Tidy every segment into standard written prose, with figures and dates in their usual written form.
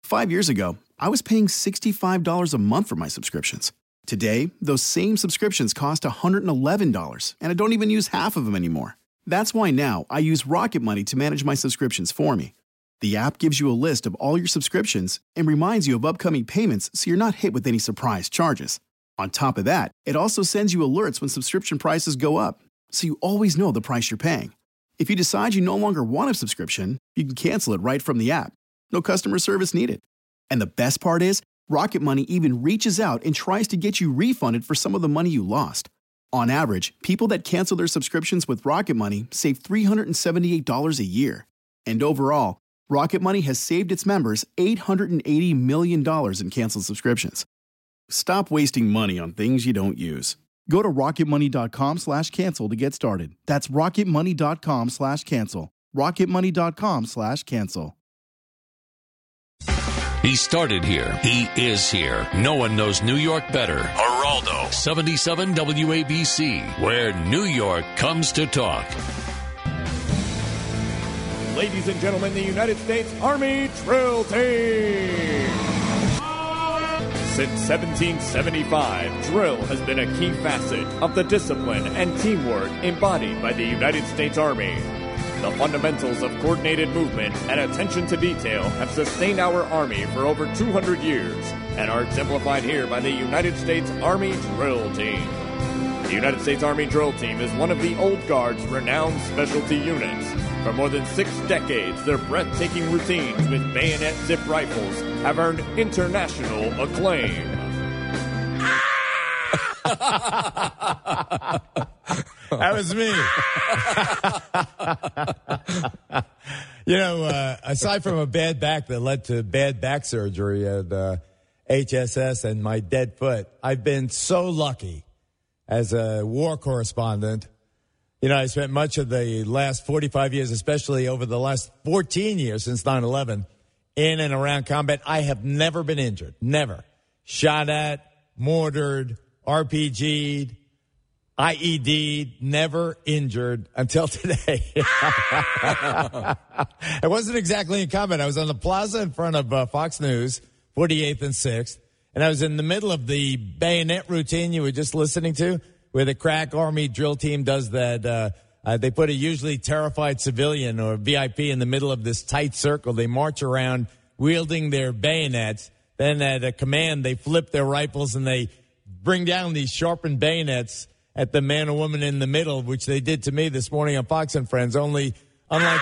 5 years ago, I was paying $65 a month for my subscriptions. Today, those same subscriptions cost $111, and I don't even use half of them anymore. That's why now I use Rocket Money to manage my subscriptions for me. The app gives you a list of all your subscriptions and reminds you of upcoming payments so you're not hit with any surprise charges. On top of that, it also sends you alerts when subscription prices go up, so you always know the price you're paying. If you decide you no longer want a subscription, you can cancel it right from the app. No customer service needed. And the best part is, Rocket Money even reaches out and tries to get you refunded for some of the money you lost. On average, people that cancel their subscriptions with Rocket Money save $378 a year. And overall, Rocket Money has saved its members $880 million in canceled subscriptions. Stop wasting money on things you don't use. Go to rocketmoney.com/cancel to get started. That's rocketmoney.com/cancel. rocketmoney.com/cancel. He started here. He is here. No one knows New York better. Geraldo, 77 WABC, where New York comes to talk. Ladies and gentlemen, the United States Army Drill Team. Since 1775, drill has been a key facet of the discipline and teamwork embodied by the United States Army. The fundamentals of coordinated movement and attention to detail have sustained our Army for over 200 years and are exemplified here by the United States Army Drill Team. The United States Army Drill Team is one of the Old Guard's renowned specialty units. For more than 6 decades, their breathtaking routines with bayonet zip rifles have earned international acclaim. That was me. Aside from a bad back that led to bad back surgery at HSS and my dead foot, I've been so lucky as a war correspondent. I spent much of the last 45 years, especially over the last 14 years since 9/11, in and around combat. I have never been injured. Never. Shot at, mortared, RPG'd, IED'd, never injured until today. I wasn't exactly in combat. I was on the plaza in front of Fox News, 48th and 6th, and I was in the middle of the bayonet routine you were just listening to, where the crack Army drill team does that. They put a usually terrified civilian or VIP in the middle of this tight circle. They march around wielding their bayonets. Then at a command, they flip their rifles and they bring down these sharpened bayonets at the man or woman in the middle, which they did to me this morning on Fox and Friends. Only, unlike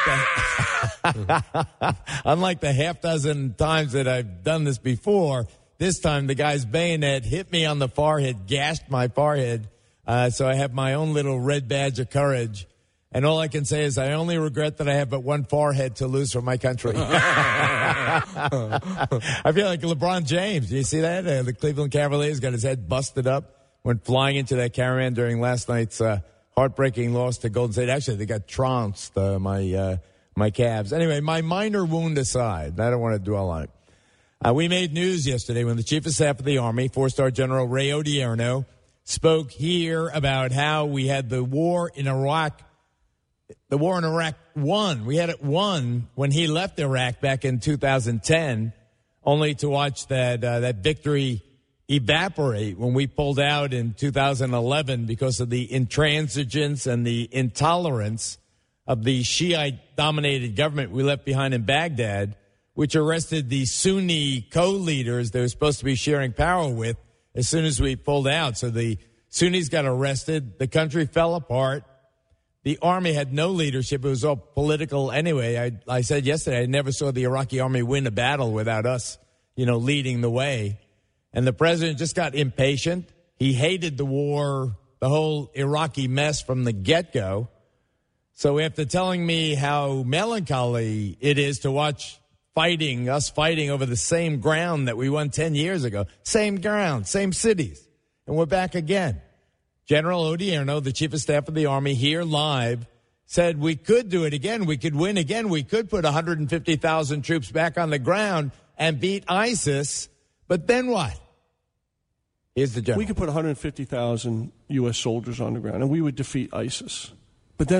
the half dozen times that I've done this before, this time the guy's bayonet hit me on the forehead, gashed my forehead. So I have my own little red badge of courage. And all I can say is I only regret that I have but one forehead to lose for my country. I feel like LeBron James. Do you see that? The Cleveland Cavaliers got his head busted up, went flying into that caravan during last night's heartbreaking loss to Golden State. Actually, they got trounced, my Cavs. Anyway, my minor wound aside, I don't want to dwell on it. We made news yesterday when the Chief of Staff of the Army, 4-star General Ray Odierno, spoke here about how we had the war in Iraq. The war in Iraq won. We had it won when he left Iraq back in 2010, only to watch that victory evaporate when we pulled out in 2011 because of the intransigence and the intolerance of the Shiite-dominated government we left behind in Baghdad, which arrested the Sunni co-leaders they were supposed to be sharing power with as soon as we pulled out. So the Sunnis got arrested. The country fell apart. The Army had no leadership. It was all political anyway. I said yesterday I never saw the Iraqi Army win a battle without us, leading the way. And the president just got impatient. He hated the war, the whole Iraqi mess from the get-go. So after telling me how melancholy it is to watch us fighting over the same ground that we won 10 years ago, same ground, same cities, and we're back again. General Odierno, the Chief of Staff of the Army, here live, said we could do it again. We could win again. We could put 150,000 troops back on the ground and beat ISIS. But then what? Here's the general. We could put 150,000 U.S. soldiers on the ground, and we would defeat ISIS. But then what?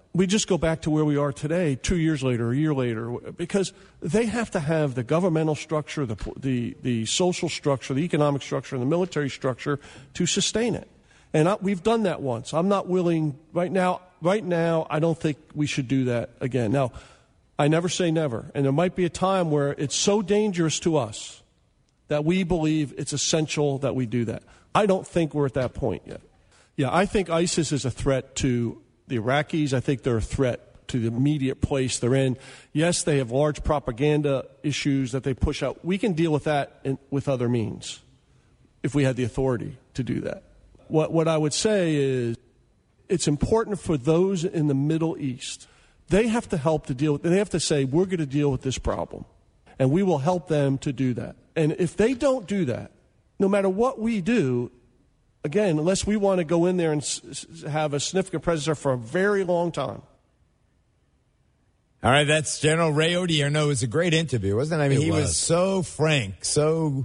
we just go back to where we are today, 2 years later, a year later, because they have to have the governmental structure, the social structure, the economic structure, and the military structure to sustain it. And we've done that once. I'm not willing right now, I don't think we should do that again. Now, I never say never, and there might be a time where it's so dangerous to us that we believe it's essential that we do that. I don't think we're at that point yet. Yeah, I think ISIS is a threat to the Iraqis. I think they're a threat to the immediate place they're in. Yes, they have large propaganda issues that they push out. We can deal with that with other means if we had the authority to do that. What I would say is it's important for those in the Middle East. They have to help to deal with it. They have to say, we're going to deal with this problem, and we will help them to do that. And if they don't do that, no matter what we do, again, unless we want to go in there and have a significant presence there for a very long time. All right, that's General Ray Odierno. It was a great interview, wasn't it? I mean, he was so frank, so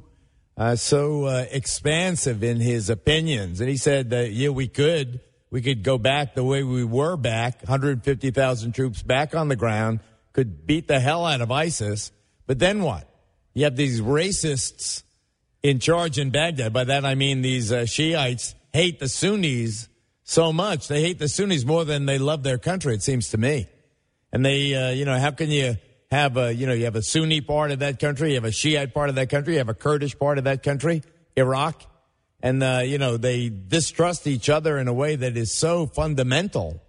expansive in his opinions. And he said that, yeah, we could go back the way we were back, 150,000 troops back on the ground, could beat the hell out of ISIS. But then what? You have these racists in charge in Baghdad. By that I mean these Shiites hate the Sunnis so much. They hate the Sunnis more than they love their country, it seems to me. And they, how can you have you have a Sunni part of that country, you have a Shiite part of that country, you have a Kurdish part of that country, Iraq, and, they distrust each other in a way that is so fundamental.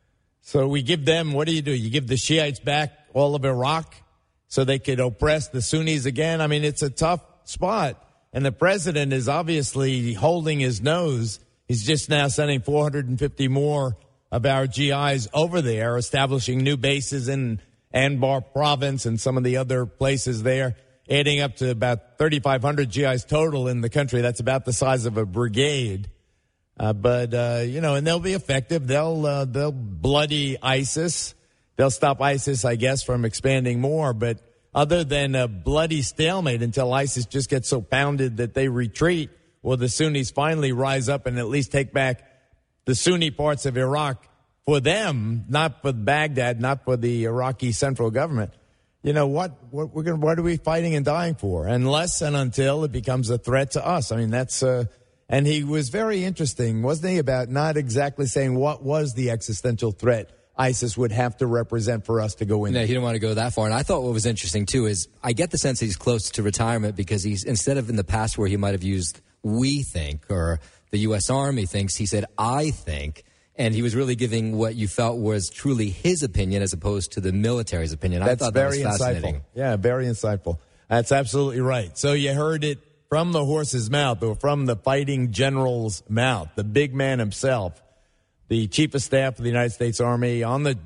So we give them, what do? You give the Shiites back all of Iraq so they could oppress the Sunnis again? I mean, it's a tough spot. And the president is obviously holding his nose. He's just now sending 450 more of our GIs over there, establishing new bases in Anbar province and some of the other places there, adding up to about 3,500 GIs total in the country. That's about the size of a brigade. And they'll be effective. They'll bloody ISIS. They'll stop ISIS, I guess, from expanding more. But other than a bloody stalemate until ISIS just gets so pounded that they retreat, or the Sunnis finally rise up and at least take back the Sunni parts of Iraq for them, not for Baghdad, not for the Iraqi central government. What are we fighting and dying for? Unless and until it becomes a threat to us. I mean, that's and he was very interesting, wasn't he, about not exactly saying what was the existential threat ISIS would have to represent for us to go in. No, he didn't want to go that far. And I thought what was interesting, too, is I get the sense he's close to retirement because he's, instead of in the past where he might have used we think or the U.S. Army thinks, he said I think. And he was really giving what you felt was truly his opinion as opposed to the military's opinion. I thought that was fascinating. Insightful. Yeah, very insightful. That's absolutely right. So you heard it from the horse's mouth, or from the fighting general's mouth, the big man himself, the chief of staff of the United States Army on the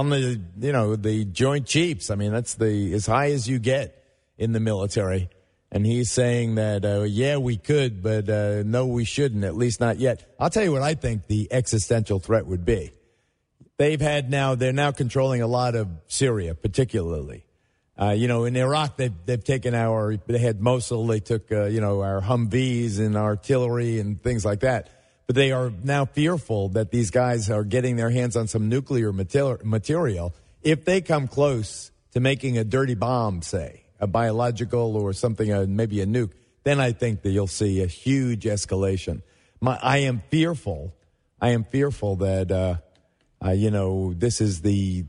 the Joint Chiefs. I mean, that's as high as you get in the military. And he's saying that, yeah, we could, but no, we shouldn't, at least not yet. I'll tell you what I think the existential threat would be. They're now controlling a lot of Syria, particularly. In Iraq, they've taken they had Mosul, they took, our Humvees and artillery and things like that. But they are now fearful that these guys are getting their hands on some nuclear material. If they come close to making a dirty bomb, say, a biological or something, maybe a nuke, then I think that you'll see a huge escalation. I am fearful that, this is the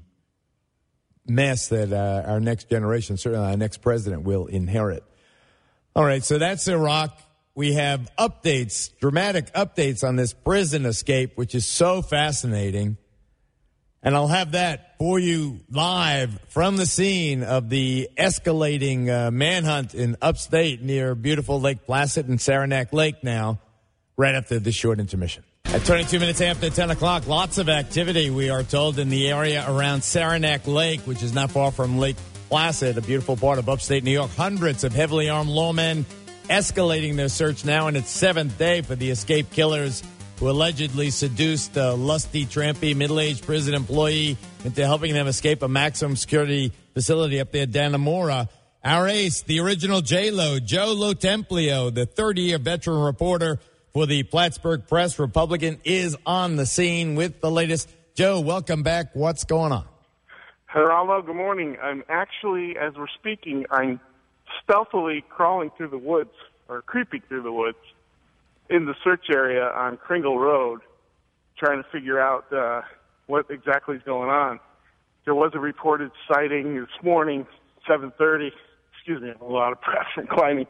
mess that our next generation, certainly our next president, will inherit. All right, so that's Iraq. We have dramatic updates on this prison escape, which is so fascinating. And I'll have that for you live from the scene of the escalating manhunt in upstate near beautiful Lake Placid and Saranac Lake now, right after this short intermission. At 22 minutes after 10 o'clock, lots of activity, we are told, in the area around Saranac Lake, which is not far from Lake Placid, a beautiful part of upstate New York. Hundreds of heavily armed lawmen escalating their search now in its seventh day for the escaped killers who allegedly seduced a lusty, trampy, middle-aged prison employee into helping them escape a maximum security facility up there, Dannemora. Our ace, the original J-Lo, Joe Lo Templio, the 30-year veteran reporter for the Plattsburgh Press Republican, is on the scene with the latest. Joe, welcome back. What's going on? Geraldo, good morning. I'm actually, as we're speaking, I'm stealthily crawling through the woods, or creeping through the woods, in the search area on Kringle Road, trying to figure out what exactly is going on. There was a reported sighting this morning, 7:30. Excuse me, I have a lot of breath from climbing.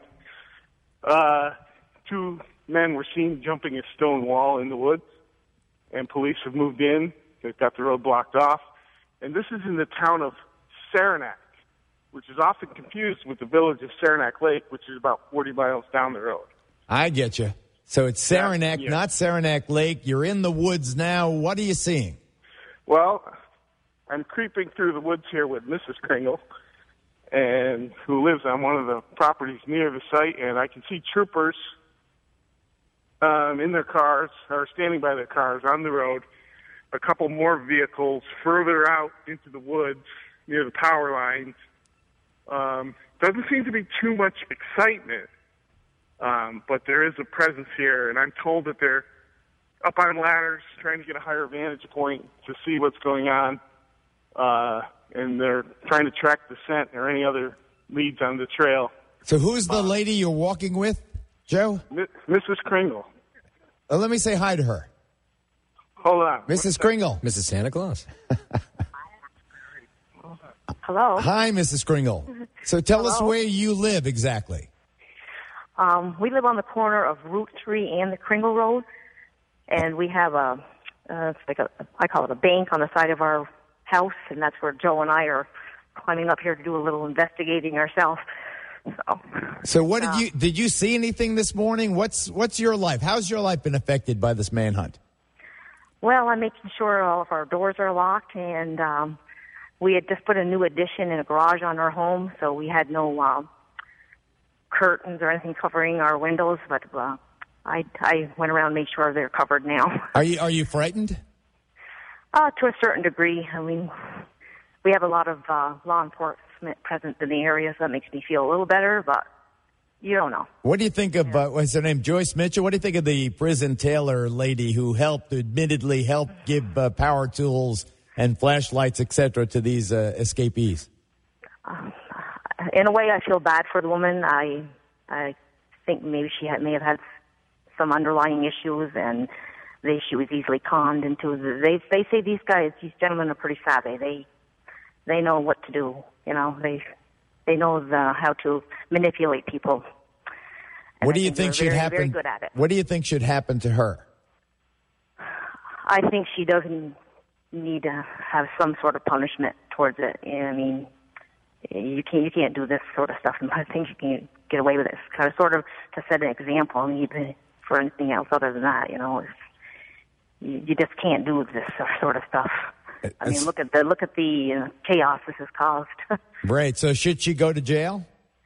2 men were seen jumping a stone wall in the woods, and police have moved in. They've got the road blocked off. And this is in the town of Saranac, which is often confused with the village of Saranac Lake, which is about 40 miles down the road. I get you. So it's Saranac, Yeah. not Saranac Lake. You're in the woods now. What are you seeing? Well, I'm creeping through the woods here with Mrs. Kringle, and who lives on one of the properties near the site, and I can see troopers in their cars, or standing by their cars on the road. A couple more vehicles further out into the woods near the power lines. Doesn't seem to be too much excitement, but there is a presence here, and I'm told that they're up on ladders trying to get a higher vantage point to see what's going on, and they're trying to track the scent or any other leads on the trail. So who's the lady you're walking with, Joe? Mrs. Kringle. Let me say hi to her. Hold on. Mrs. Kringle. Mrs. Santa Claus. Hello. Hi, Mrs. Kringle. So tell us where you live exactly. We live on the corner of Route 3 and the Kringle Road, and we have it's like I call it a bank on the side of our house, and that's where Joe and I are climbing up here to do a little investigating ourselves. So what did you see anything this morning? What's your life? How's your life been affected by this manhunt? Well, I'm making sure all of our doors are locked, and we had just put a new addition in a garage on our home, so we had no curtains or anything covering our windows. But I went around and made sure they're covered now. Are you frightened? To a certain degree. I mean, we have a lot of law enforcement present in the area, so that makes me feel a little better, but you don't know. What do you think of, what's her name, Joyce Mitchell? What do you think of the prison Taylor lady who admittedly helped give power tools and flashlights, etc., to these escapees? In a way, I feel bad for the woman. I think maybe she may have had some underlying issues, and she was easily conned into. They say these gentlemen are pretty savvy. They know what to do. You know, they know how to manipulate people. And what do you think should happen? Very good at it. What do you think should happen to her? I think she doesn't need to have some sort of punishment towards it. I mean, you can't do this sort of stuff, and I think you can get away with it. It's kind of sort of to set an example. I mean, for anything else other than that, you know, you just can't do this sort of stuff. I mean, look at the chaos this has caused. Right. So should she go to jail?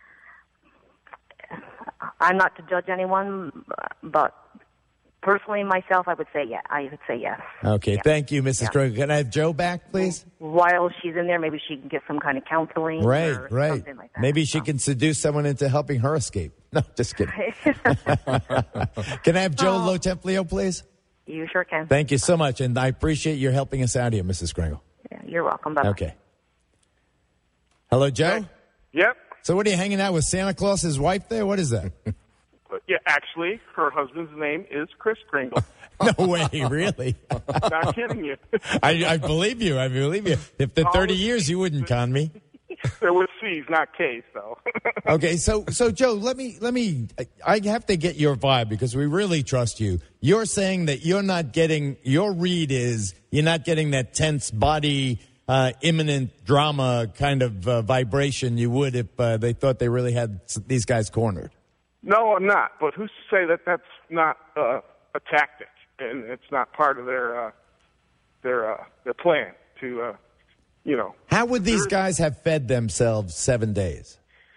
I'm not to judge anyone, but personally, myself, I would say yeah. I would say yes. Okay. Yeah. Thank you, Mrs. Kroger. Can I have Joe back, please? While she's in there, maybe she can get some kind of counseling. Right. Or something like that. Maybe she can seduce someone into helping her escape. No, just kidding. Can I have Joe Lotemplio, please? You sure can. Thank you so much, and I appreciate your helping us out here, Mrs. Kringle. Yeah, you're welcome. Bye-bye. Okay. Hello, Joe? Yep. So what are you hanging out with Santa Claus's wife there? What is that? Yeah, actually, her husband's name is Chris Kringle. No way, really? Not kidding you. I believe you. I believe you. If the 30 years, you wouldn't con me. There were C's, not K's, though. Okay, so Joe, let me. I have to get your vibe because we really trust you. You're saying that you're not getting your read is you're not getting that tense body, imminent drama kind of vibration you would if they thought they really had these guys cornered. No, I'm not. But who's to say that that's not a tactic and it's not part of their plan to. How would these guys have fed themselves 7 days?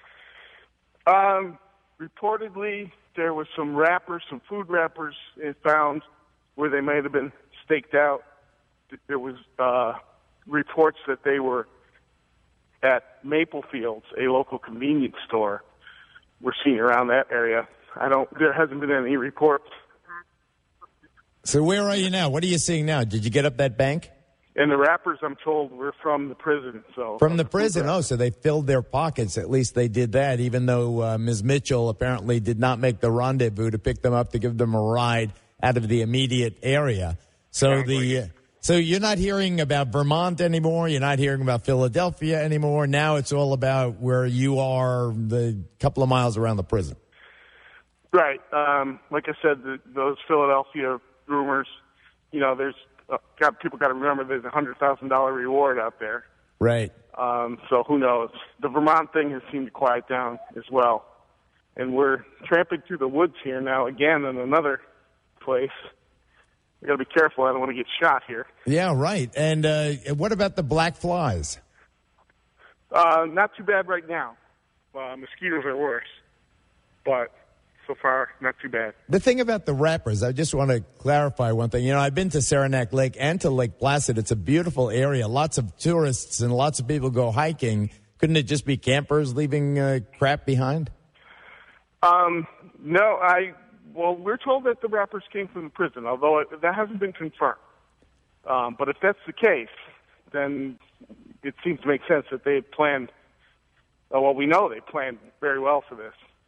Reportedly, there was some food wrappers found where they might have been staked out. There was reports that they were at Maple Fields, a local convenience store. We're seeing around that area. There hasn't been any reports. So where are you now? What are you seeing now? Did you get up that bank? And the rappers, I'm told, were from the prison. So from the prison. Oh, so they filled their pockets. At least they did that, even though Ms. Mitchell apparently did not make the rendezvous to pick them up to give them a ride out of the immediate area. So so you're not hearing about Vermont anymore. You're not hearing about Philadelphia anymore. Now it's all about where you are, the couple of miles around the prison. Right. Like I said, those Philadelphia rumors, there's people got to remember there's a $100,000 reward out there. Right. So who knows? The Vermont thing has seemed to quiet down as well. And we're tramping through the woods here now again in another place. We got to be careful. I don't want to get shot here. Yeah, right. And what about the black flies? Not too bad right now. Mosquitoes are worse, but so far not too bad. The thing about the rappers, I just want to clarify one thing. I've been to Saranac Lake and to Lake Placid. It's a beautiful area. Lots of tourists and lots of people go hiking. Couldn't it just be campers leaving crap behind? No, Well, we're told that the rappers came from the prison, although that hasn't been confirmed. But if that's the case, then it seems to make sense that they had planned. Well, we know they planned very well for this.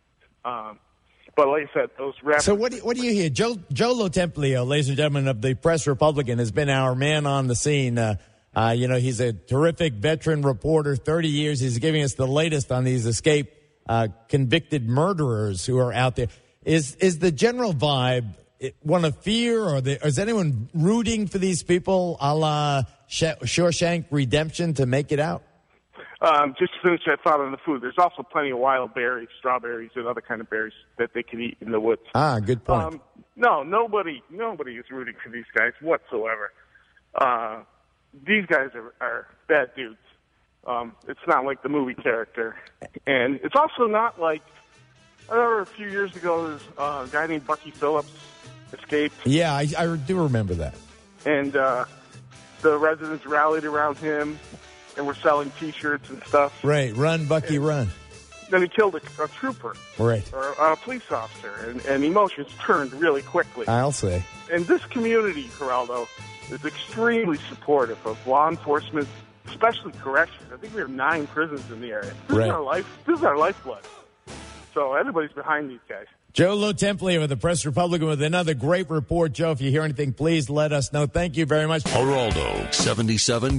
But like I said, those rappers. So what do you hear? Joe Lo Templio, ladies and gentlemen, of the Press Republican, has been our man on the scene. He's a terrific veteran reporter, 30 years. He's giving us the latest on these escaped convicted murderers who are out there. Is the general vibe one of fear, or is anyone rooting for these people a la Shawshank Redemption to make it out? Just to finish that thought on the food, there's also plenty of wild berries, strawberries, and other kind of berries that they can eat in the woods. Ah, good point. No, nobody is rooting for these guys whatsoever. These guys are bad dudes. It's not like the movie character. And it's also not like, I remember a few years ago, a guy named Bucky Phillips escaped. Yeah, I do remember that. And the residents rallied around him and were selling T-shirts and stuff. Right, run, Bucky, run. Then he killed a trooper. Right. Or a police officer, and emotions turned really quickly. I'll say. And this community, Geraldo, is extremely supportive of law enforcement, especially corrections. I think we have 9 prisons in the area. This is our lifeblood. So everybody's behind these guys. Joe Lo Templio of the Press Republican with another great report. Joe, if you hear anything, please let us know. Thank you very much. Geraldo, 77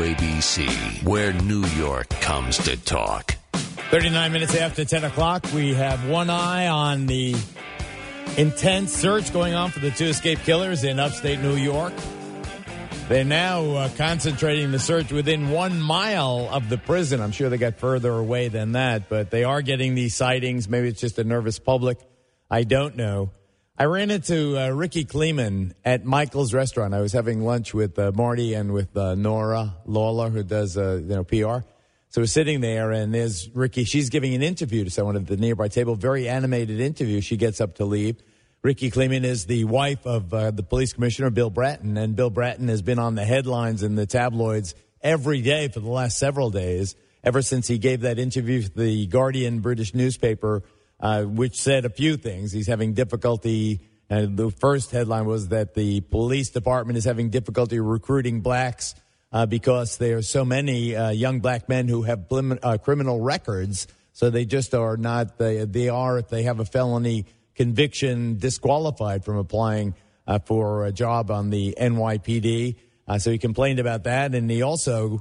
WABC, where New York comes to talk. 39 minutes after 10 o'clock, we have one eye on the intense search going on for the 2 escaped killers in upstate New York. They're now concentrating the search within 1 mile of the prison. I'm sure they got further away than that, but they are getting these sightings. Maybe it's just a nervous public. I don't know. I ran into Ricky Kleeman at Michael's Restaurant. I was having lunch with Marty and with Nora Lawler, who does PR. So we're sitting there, and there's Ricky. She's giving an interview to someone at the nearby table, very animated interview. She gets up to leave. Ricky Kleeman is the wife of the police commissioner, Bill Bratton, and Bill Bratton has been on the headlines in the tabloids every day for the last several days, ever since he gave that interview to the Guardian British newspaper, which said a few things. He's having difficulty. The first headline was that the police department is having difficulty recruiting blacks because there are so many young black men who have criminal records. So they just are not, they are, if they have a felony conviction, disqualified from applying for a job on the NYPD. So he complained about that. And he also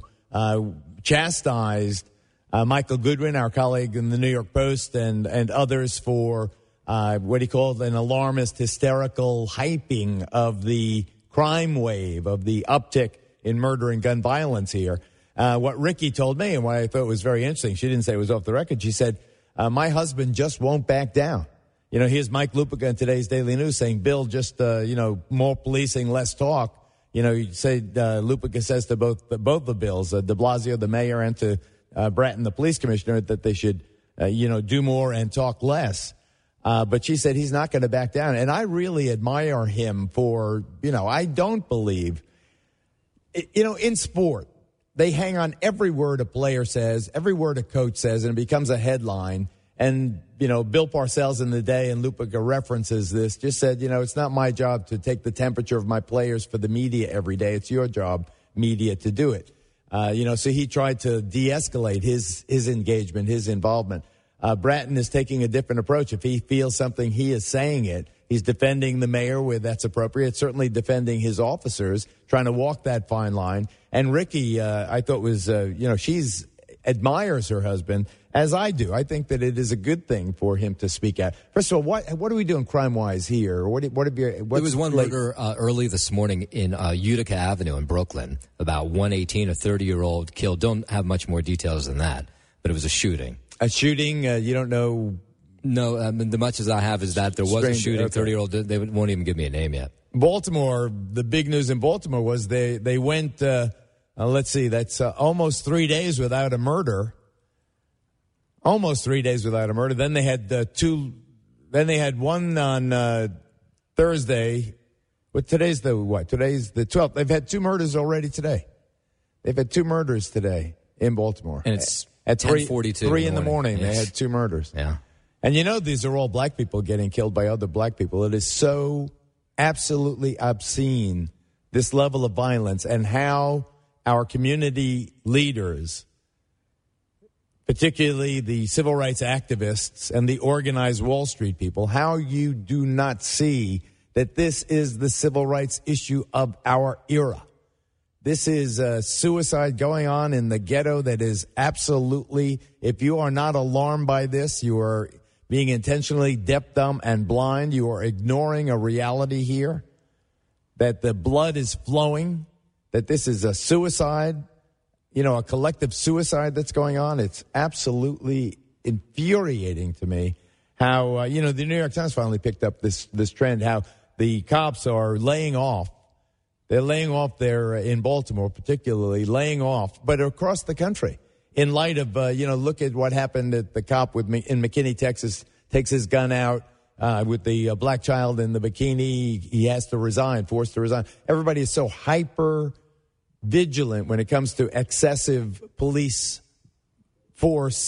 chastised Michael Goodwin, our colleague in the New York Post, and others for what he called an alarmist, hysterical hyping of the crime wave, of the uptick in murder and gun violence here. What Ricky told me, and what I thought was very interesting, she didn't say it was off the record. She said, my husband just won't back down. Here's Mike Lupica in today's Daily News saying, Bill, just, more policing, less talk. You say Lupica says to both the bills, de Blasio, the mayor, and to Bratton, the police commissioner, that they should, do more and talk less. But she said he's not going to back down. And I really admire him for, I don't believe, in sport, they hang on every word a player says, every word a coach says, and it becomes a headline. And, Bill Parcells in the day, and Lupica references this, just said, it's not my job to take the temperature of my players for the media every day. It's your job media to do it. So he tried to de-escalate his engagement, his involvement. Bratton is taking a different approach. If he feels something, he is saying it. He's defending the mayor where that's appropriate, certainly defending his officers, trying to walk that fine line. And Ricky, I thought was, she's admires her husband, as I do. I think that it is a good thing for him to speak out. First of all, what are we doing crime-wise here? There was one murder early this morning in Utica Avenue in Brooklyn. About 118, a 30-year-old killed. Don't have much more details than that, but it was a shooting. A shooting? You don't know? No, the much as I have is that there was a shooting. 30-year-old. They won't even give me a name yet. Baltimore, the big news in Baltimore was they went, let's see, that's almost 3 days without a murder. Almost 3 days without a murder. Then they had then they had one on Thursday. But today's the 12th. They've had 2 murders already today. They've had 2 murders today in Baltimore. And it's at 10:42 3 in the morning. Yes. They had 2 murders. Yeah. And these are all black people getting killed by other black people. It is so absolutely obscene, this level of violence, and how our community leaders, particularly the civil rights activists and the organized Wall Street people, how you do not see that this is the civil rights issue of our era. This is suicide going on in the ghetto that is absolutely, if you are not alarmed by this, you are being intentionally deaf, dumb, and blind. You are ignoring a reality here, that the blood is flowing, that this is a suicide, a collective suicide that's going on. It's absolutely infuriating to me how, the New York Times finally picked up this trend, how the cops are laying off. They're laying off there in Baltimore, particularly laying off, but across the country. In light of, look at what happened at the cop in McKinney, Texas, takes his gun out with the black child in the bikini. He has to resign, forced to resign. Everybody is so hyper vigilant when it comes to excessive police force,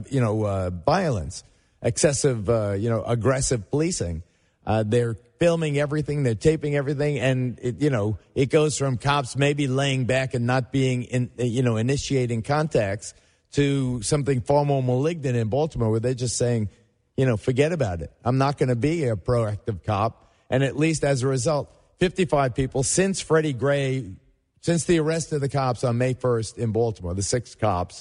violence, excessive, aggressive policing. They're filming everything. They're taping everything. And, it goes from cops maybe laying back and not being, initiating contacts to something far more malignant in Baltimore where they're just saying, forget about it. I'm not going to be a proactive cop. And at least as a result, 55 people since Freddie Gray, since the arrest of the cops on May 1st in Baltimore, the 6 cops,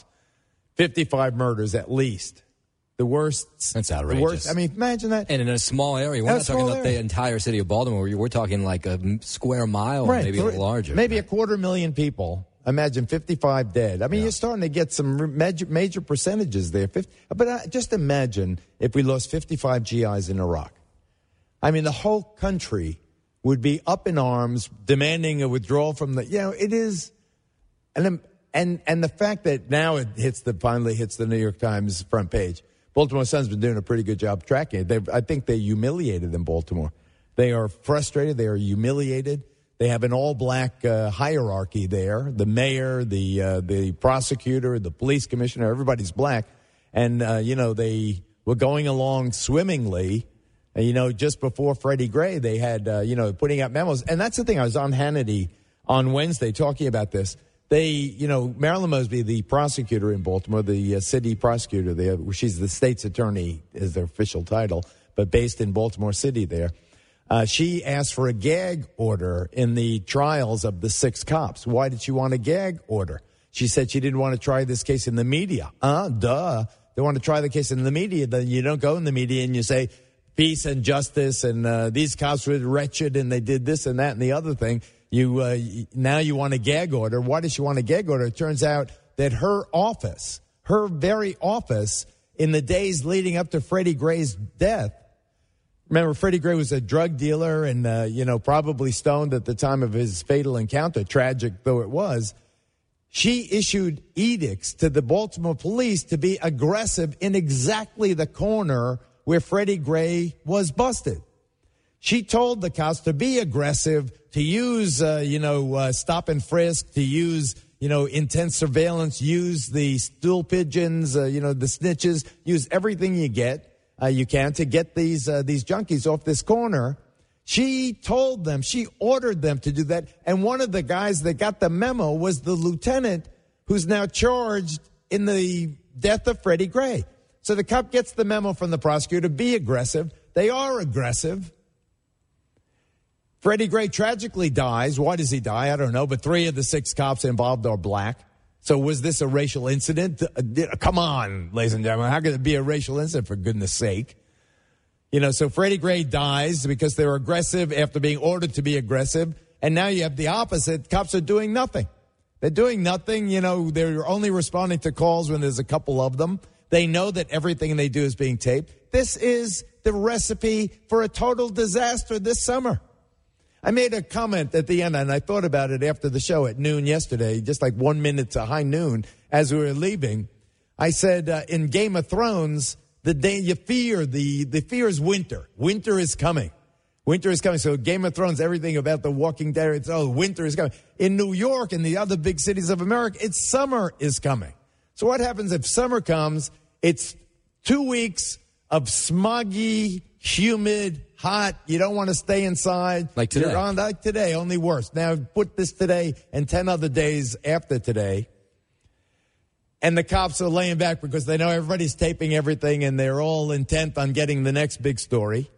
55 murders at least. The worst. That's outrageous. The worst. I mean, imagine that. And in a small area. We're not talking about the entire city of Baltimore. We're talking like a square mile, right, maybe a little larger. Maybe 250,000 people. Imagine 55 dead. I mean, You're starting to get some major percentages there. But just imagine if we lost 55 GIs in Iraq. I mean, the whole country would be up in arms, demanding a withdrawal from the. It is, and the fact that now it finally hits the New York Times front page. Baltimore Sun's been doing a pretty good job tracking it. I think they humiliated in Baltimore. They are frustrated. They are humiliated. They have an all-black hierarchy there. The mayor, the prosecutor, the police commissioner, everybody's black. And, they were going along swimmingly. Just before Freddie Gray, they had, putting out memos. And that's the thing. I was on Hannity on Wednesday talking about this. Marilyn Mosby, the prosecutor in Baltimore, the city prosecutor there, she's the state's attorney is their official title, but based in Baltimore City there. She asked for a gag order in the trials of the 6 cops. Why did she want a gag order? She said she didn't want to try this case in the media. Duh. They want to try the case in the media. Then you don't go in the media and you say peace and justice and these cops were wretched and they did this and that and the other thing. Now you want a gag order. Why does she want a gag order? It turns out that her very office, in the days leading up to Freddie Gray's death, remember Freddie Gray was a drug dealer and, probably stoned at the time of his fatal encounter, tragic though it was. She issued edicts to the Baltimore police to be aggressive in exactly the corner where Freddie Gray was busted. She told the cops to be aggressive, to use, stop and frisk, to use, intense surveillance, use the stool pigeons, the snitches, use everything you can to get these junkies off this corner. She told them, she ordered them to do that. And one of the guys that got the memo was the lieutenant who's now charged in the death of Freddie Gray. So the cop gets the memo from the prosecutor, be aggressive. They are aggressive. Freddie Gray tragically dies. Why does he die? I don't know. But 3 of the 6 cops involved are black. So was this a racial incident? Come on, ladies and gentlemen. How could it be a racial incident, for goodness sake? You know, so Freddie Gray dies because they were aggressive after being ordered to be aggressive. And now you have the opposite. Cops are doing nothing. They're doing nothing. You know, they're only responding to calls when there's a couple of them. They know that everything they do is being taped. This is the recipe for a total disaster this summer. I made a comment at the end, and I thought about it after the show at noon yesterday, just like 1 minute to high noon as we were leaving. I said, in Game of Thrones, the day you fear, the fear is winter. Winter is coming. Winter is coming. So Game of Thrones, everything about the Walking Dead, it's, winter is coming. In New York and the other big cities of America, it's summer is coming. So what happens if summer comes? It's 2 weeks of smoggy, humid, hot. You don't want to stay inside. Like today. You're on like today, only worse. Now put this today and 10 other days after today. And the cops are laying back because they know everybody's taping everything and they're all intent on getting the next big story.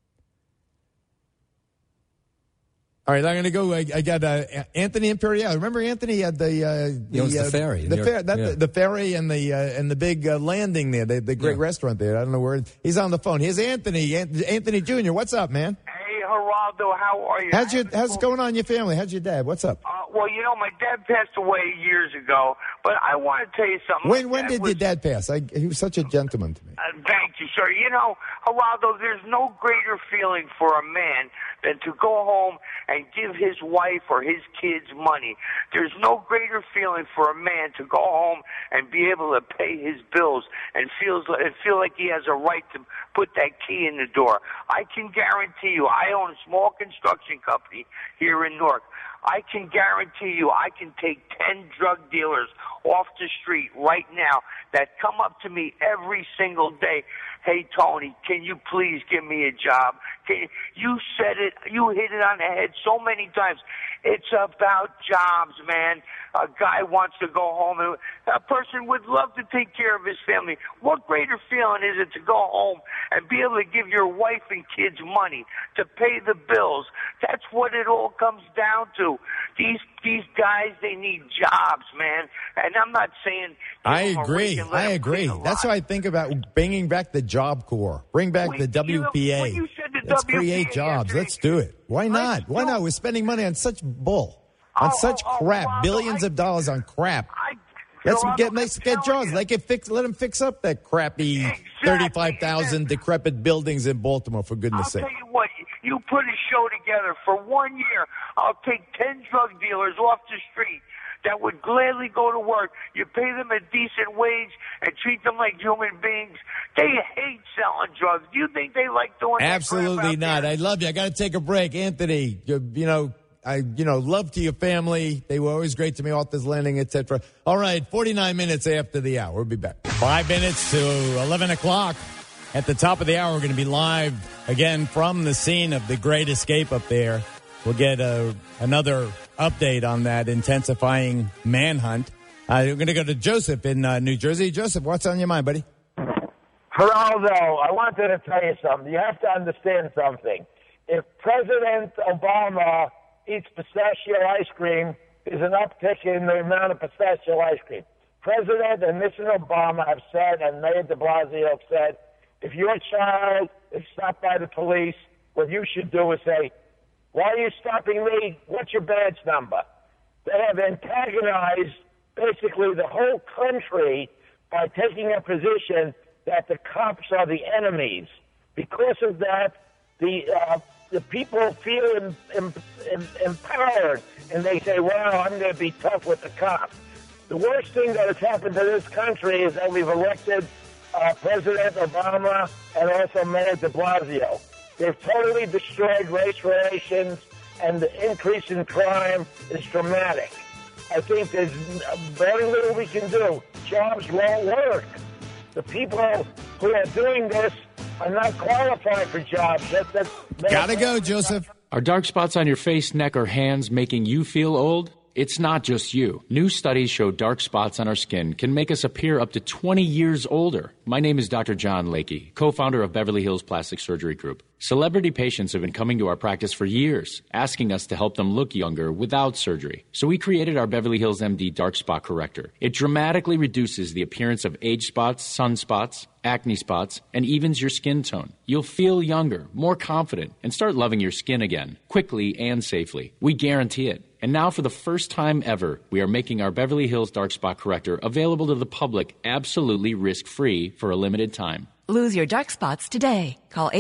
All right, I'm going to go. I got Anthony Imperiale. Remember Anthony had the ferry, the ferry and the big landing there, the great restaurant there. I don't know where he's on the phone. Here's Anthony Jr. What's up, man? Hey, Geraldo, how are you? How's it going on in your family? How's your dad? What's up? Well, you know, my dad passed away years ago, but I want to tell you something. When did your dad pass? He was such a gentleman to me. Thank you, sir. You know, Geraldo, there's no greater feeling for a man than to go home and give his wife or his kids money. There's no greater feeling for a man to go home and be able to pay his bills and feel like he has a right to put that key in the door. I can guarantee you, I own a small construction company here in Newark. I can guarantee you I can take 10 drug dealers off the street right now that come up to me every single day. Hey, Tony, can you please give me a job? You said it. You hit it on the head so many times. It's about jobs, man. A guy wants to go home, and a person would love to take care of his family. What greater feeling is it to go home and be able to give your wife and kids money to pay the bills? That's what it all comes down to. These guys, they need jobs, man. And I'm not saying... I agree. That's why I think about bringing back the Job Corps. Bring back the WPA. Let's create jobs. Let's do it. Why not? Why not? We're spending money on such bull, on such crap, billions of dollars on crap. Let's get jobs. Let them fix up that crappy 35,000 decrepit buildings in Baltimore, for goodness sake. I'll tell you what, you put a show together for 1 year, I'll take 10 drug dealers off the street that would gladly go to work. You pay them a decent wage and treat them like human beings. They hate selling drugs. Do you think they like doing that? Absolutely not. I love you. I got to take a break. Anthony, love to your family. They were always great to me, Arthur's Landing, etc. All right, 49 minutes after the hour. We'll be back. 5 minutes to 11 o'clock. At the top of the hour, we're going to be live again from the scene of the Great Escape up there. We'll get another update on that intensifying manhunt. We're going to go to Joseph in New Jersey. Joseph, what's on your mind, buddy? Geraldo, I wanted to tell you something. You have to understand something. If President Obama eats pistachio ice cream, there's an uptick in the amount of pistachio ice cream. President and Mrs. Obama have said, and Mayor de Blasio have said, if your child is stopped by the police, what you should do is say, why are you stopping me? What's your badge number? They have antagonized basically the whole country by taking a position that the cops are the enemies. Because of that, the people feel empowered, and they say, well, I'm going to be tough with the cops. The worst thing that has happened to this country is that we've elected President Obama and also Mayor de Blasio. They've totally destroyed race relations, and the increase in crime is dramatic. I think there's very little we can do. Jobs won't work. The people who are doing this I'm not qualified for jobs. That's Gotta go, Joseph. Are dark spots on your face, neck, or hands making you feel old? It's not just you. New studies show dark spots on our skin can make us appear up to 20 years older. My name is Dr. John Lakey, co-founder of Beverly Hills Plastic Surgery Group. Celebrity patients have been coming to our practice for years, asking us to help them look younger without surgery. So we created our Beverly Hills MD Dark Spot Corrector. It dramatically reduces the appearance of age spots, sunspots, acne spots, and evens your skin tone. You'll feel younger, more confident, and start loving your skin again, quickly and safely. We guarantee it. And now, for the first time ever, we are making our Beverly Hills Dark Spot Corrector available to the public absolutely risk-free for a limited time. Lose your dark spots today. Call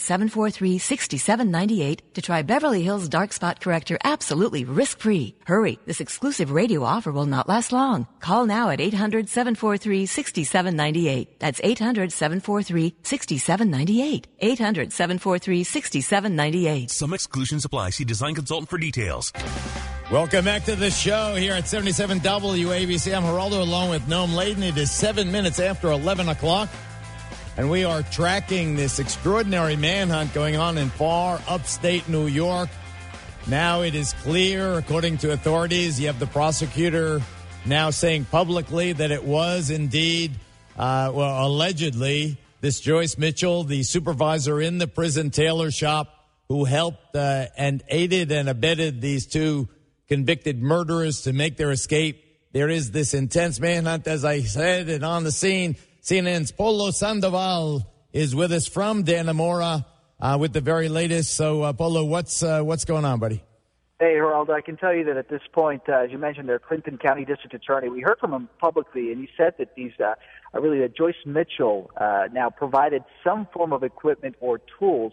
800-743-6798 to try Beverly Hills Dark Spot Corrector absolutely risk-free. Hurry, this exclusive radio offer will not last long. Call now at 800-743-6798. That's 800-743-6798. 800-743-6798. Some exclusions apply. See design consultant for details. Welcome back to the show here at 77 WABC. I'm Geraldo along with Noam Laden. It is 7 minutes after 11 o'clock. And we are tracking this extraordinary manhunt going on in far upstate New York. Now it is clear, according to authorities, you have the prosecutor now saying publicly that it was indeed, allegedly, this Joyce Mitchell, the supervisor in the prison tailor shop, who helped and aided and abetted these two convicted murderers to make their escape. There is this intense manhunt, as I said, and on the scene, CNN's Polo Sandoval is with us from Dannemora with the very latest. So, Polo, what's going on, buddy? Hey, Geraldo, I can tell you that at this point, as you mentioned, their Clinton County District Attorney, we heard from him publicly, and he said that that Joyce Mitchell now provided some form of equipment or tools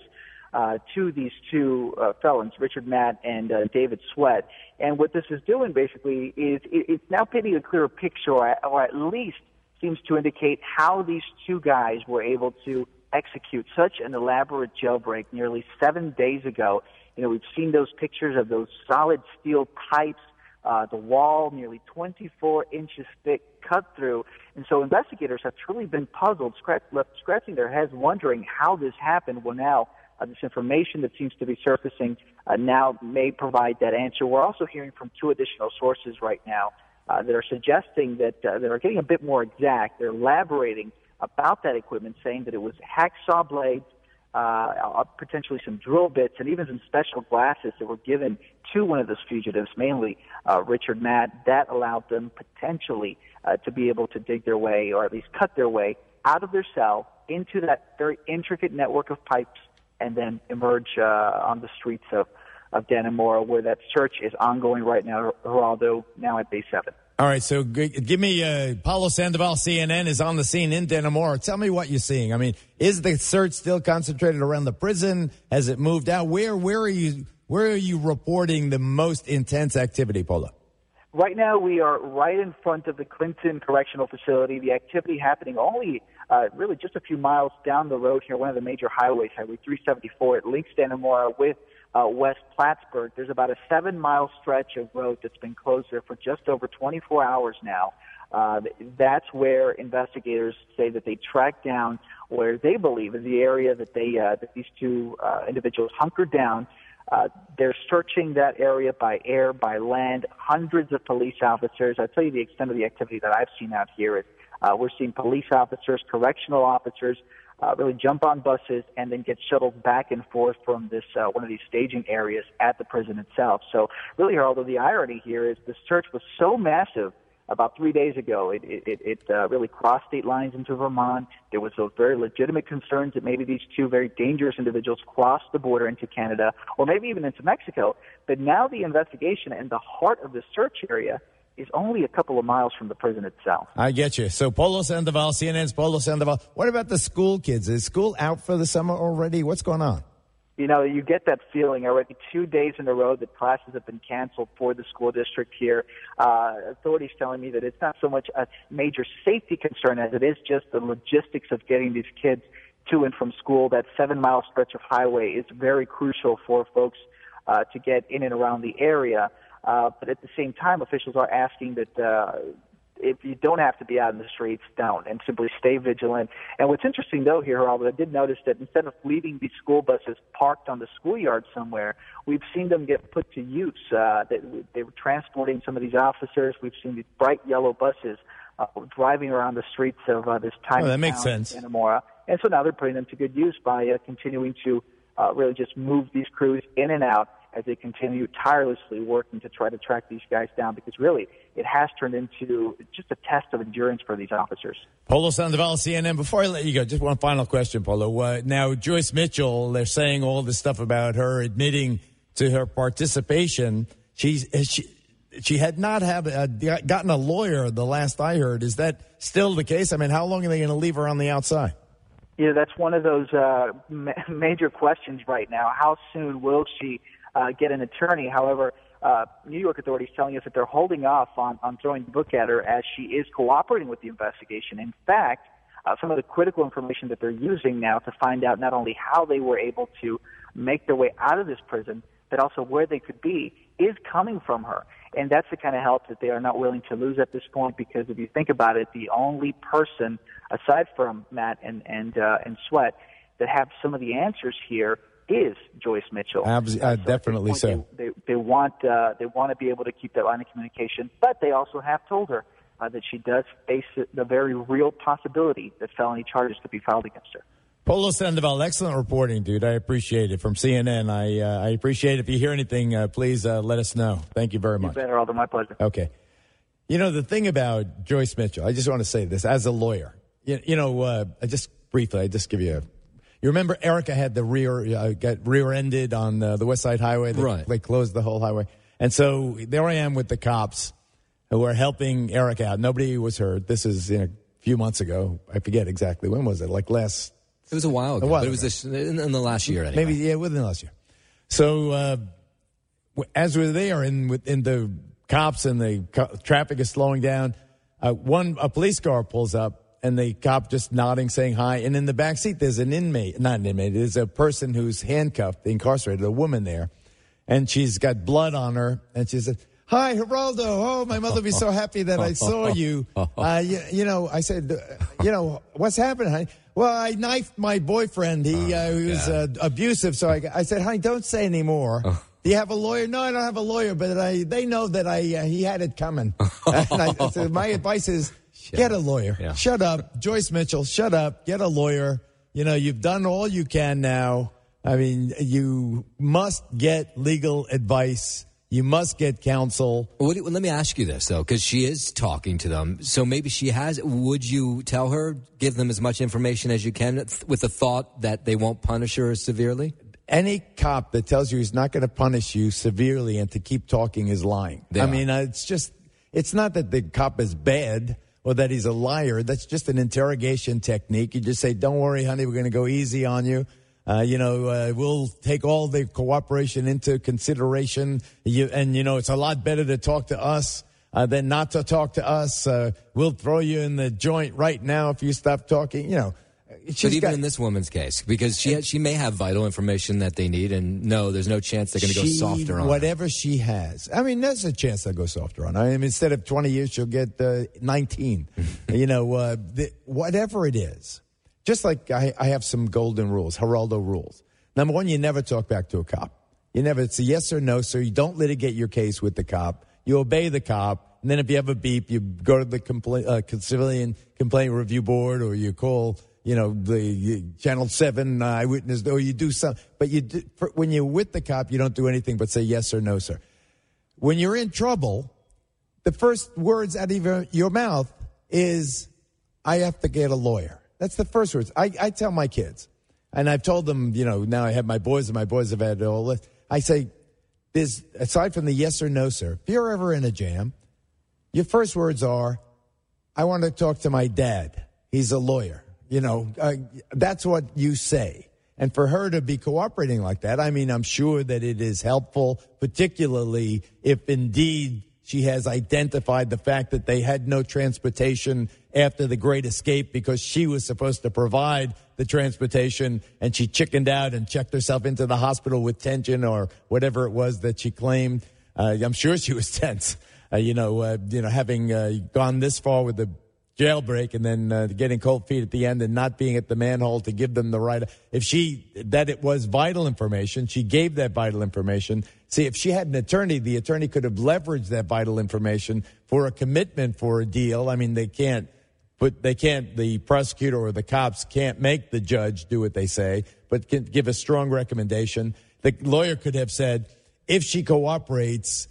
to these two felons, Richard Matt and David Sweat. And what this is doing, basically, is it's now painting a clearer picture, or at least seems to indicate how these two guys were able to execute such an elaborate jailbreak nearly 7 days ago. You know, we've seen those pictures of those solid steel pipes, the wall nearly 24 inches thick, cut through. And so investigators have truly been puzzled, scratching their heads, wondering how this happened. Well, now this information that seems to be surfacing now may provide that answer. We're also hearing from two additional sources right now that are suggesting that are getting a bit more exact. They're elaborating about that equipment, saying that it was hacksaw blades, potentially some drill bits, and even some special glasses that were given to one of those fugitives, mainly Richard Matt, that allowed them potentially to be able to dig their way, or at least cut their way, out of their cell into that very intricate network of pipes, and then emerge on the streets of Dannemora, where that search is ongoing right now, Geraldo, now at Day 7. All right, so give me Paulo Sandoval, CNN, is on the scene in Dannemora. Tell me what you're seeing. I mean, is the search still concentrated around the prison? Has it moved out? Where are you reporting the most intense activity, Paulo? Right now, we are right in front of the Clinton Correctional Facility. The activity happening only really just a few miles down the road here, one of the major highways, Highway 374. It links Dannemora with West Plattsburgh. There's about a 7-mile stretch of road that's been closed there for just over 24 hours now. That's where investigators say that they tracked down where they believe is the area that that these two individuals hunkered down. They're searching that area by air, by land, hundreds of police officers. I'll tell you the extent of the activity that I've seen out here is we're seeing police officers, correctional officers, really jump on buses and then get shuttled back and forth from this one of these staging areas at the prison itself. So really, although the irony here is the search was so massive about 3 days ago, it really crossed state lines into Vermont. There was those very legitimate concerns that maybe these two very dangerous individuals crossed the border into Canada or maybe even into Mexico. But now the investigation and the heart of the search area is only a couple of miles from the prison itself. I get you. So Polo Sandoval, CNN's Polo Sandoval. What about the school kids? Is school out for the summer already? What's going on? You know, you get that feeling already 2 days in a row that classes have been canceled for the school district here. Authorities telling me that it's not so much a major safety concern as it is just the logistics of getting these kids to and from school. That 7-mile stretch of highway is very crucial for folks to get in and around the area. But at the same time, officials are asking that if you don't have to be out in the streets, don't, and simply stay vigilant. And what's interesting, though, here, Geraldo, I did notice that instead of leaving these school buses parked on the schoolyard somewhere, we've seen them get put to use. They were transporting some of these officers. We've seen these bright yellow buses driving around the streets of this tiny that makes town sense. in Amora. And so now they're putting them to good use by continuing to really just move these crews in and out as they continue tirelessly working to try to track these guys down, because really it has turned into just a test of endurance for these officers. Polo Sandoval, CNN. Before I let you go, just one final question, Polo. Now, Joyce Mitchell, they're saying all this stuff about her admitting to her participation. She had not gotten a lawyer the last I heard. Is that still the case? I mean, how long are they going to leave her on the outside? Yeah, that's one of those major questions right now. How soon will she get an attorney? However, New York authorities telling us that they're holding off on throwing the book at her as she is cooperating with the investigation. In fact, some of the critical information that they're using now to find out not only how they were able to make their way out of this prison, but also where they could be, is coming from her. And that's the kind of help that they are not willing to lose at this point, because if you think about it, the only person, aside from Matt and Sweat, that have some of the answers here is Joyce Mitchell. Definitely so. They want to be able to keep that line of communication, but they also have told her that she does face the very real possibility that felony charges could be filed against her. Polo Sandoval, excellent reporting, dude. I appreciate it. From CNN, I appreciate it. If you hear anything, please let us know. Thank you very much. You better, Aldo. My pleasure. Okay. You know, the thing about Joyce Mitchell, I just want to say this as a lawyer. I just give you you remember Erica had got rear-ended on the West Side Highway? Right. They closed the whole highway. And so there I am with the cops who are helping Erica out. Nobody was hurt. This is a few months ago. I forget exactly. When was it? It was a while ago, but it was in the last year anyway. Maybe, within the last year. So as we're there in the cops and the traffic is slowing down, a police car pulls up, and the cop just nodding, saying hi. And in the back seat, there's there's a person who's handcuffed, incarcerated, a woman there. And she's got blood on her. And she said, "Hi, Geraldo. Oh, my mother will be so happy that I saw you." I said, "What's happening, honey?" "Well, I knifed my boyfriend. He was abusive." So I said, "Honey, don't say any more." "Do you have a lawyer?" "No, I don't have a lawyer, but they know that he had it coming." And I said, my advice is, get a lawyer. Yeah. Shut up. Joyce Mitchell, shut up. Get a lawyer. You've done all you can now. I mean, you must get legal advice. You must get counsel. Well, let me ask you this, though, because she is talking to them. So maybe she has. Would you tell her, give them as much information as you can with the thought that they won't punish her as severely? Any cop that tells you he's not going to punish you severely and to keep talking is lying. It's not that the cop is bad or that he's a liar. That's just an interrogation technique. You just say, "Don't worry, honey, we're going to go easy on you. We'll take all the cooperation into consideration. It's a lot better to talk to us than not to talk to us. We'll throw you in the joint right now if you stop talking." But even in this woman's case, because she may have vital information that they need, and no, there's no chance they're going to go softer on whatever she has. I mean, there's a chance they'll go softer on her. I mean, instead of 20 years, she'll get 19. Whatever it is. Just like I have some golden rules, Geraldo rules. Number one, you never talk back to a cop. It's a yes or no, sir. You don't litigate your case with the cop. You obey the cop. And then if you have a beep, you go to the Civilian Complaint Review Board, or you call the Channel 7 eyewitness, or you do something. But when you're with the cop, you don't do anything but say yes or no, sir. When you're in trouble, the first words out of your mouth is, "I have to get a lawyer." That's the first words. I tell my kids, and I've told them, now I have my boys, and my boys have had all this. I say, aside from the yes or no, sir, if you're ever in a jam, your first words are, "I want to talk to my dad. He's a lawyer." That's what you say. And for her to be cooperating like that, I mean, I'm sure that it is helpful, particularly if indeed she has identified the fact that they had no transportation after the Great Escape because she was supposed to provide the transportation, and she chickened out and checked herself into the hospital with tension or whatever it was that she claimed. I'm sure she was tense. having gone this far with the jailbreak and then getting cold feet at the end and not being at the manhole to give them the right. That it was vital information, she gave that vital information. See, if she had an attorney, the attorney could have leveraged that vital information for a commitment for a deal. I mean, the prosecutor or the cops can't make the judge do what they say, but can give a strong recommendation. The lawyer could have said, if she cooperates,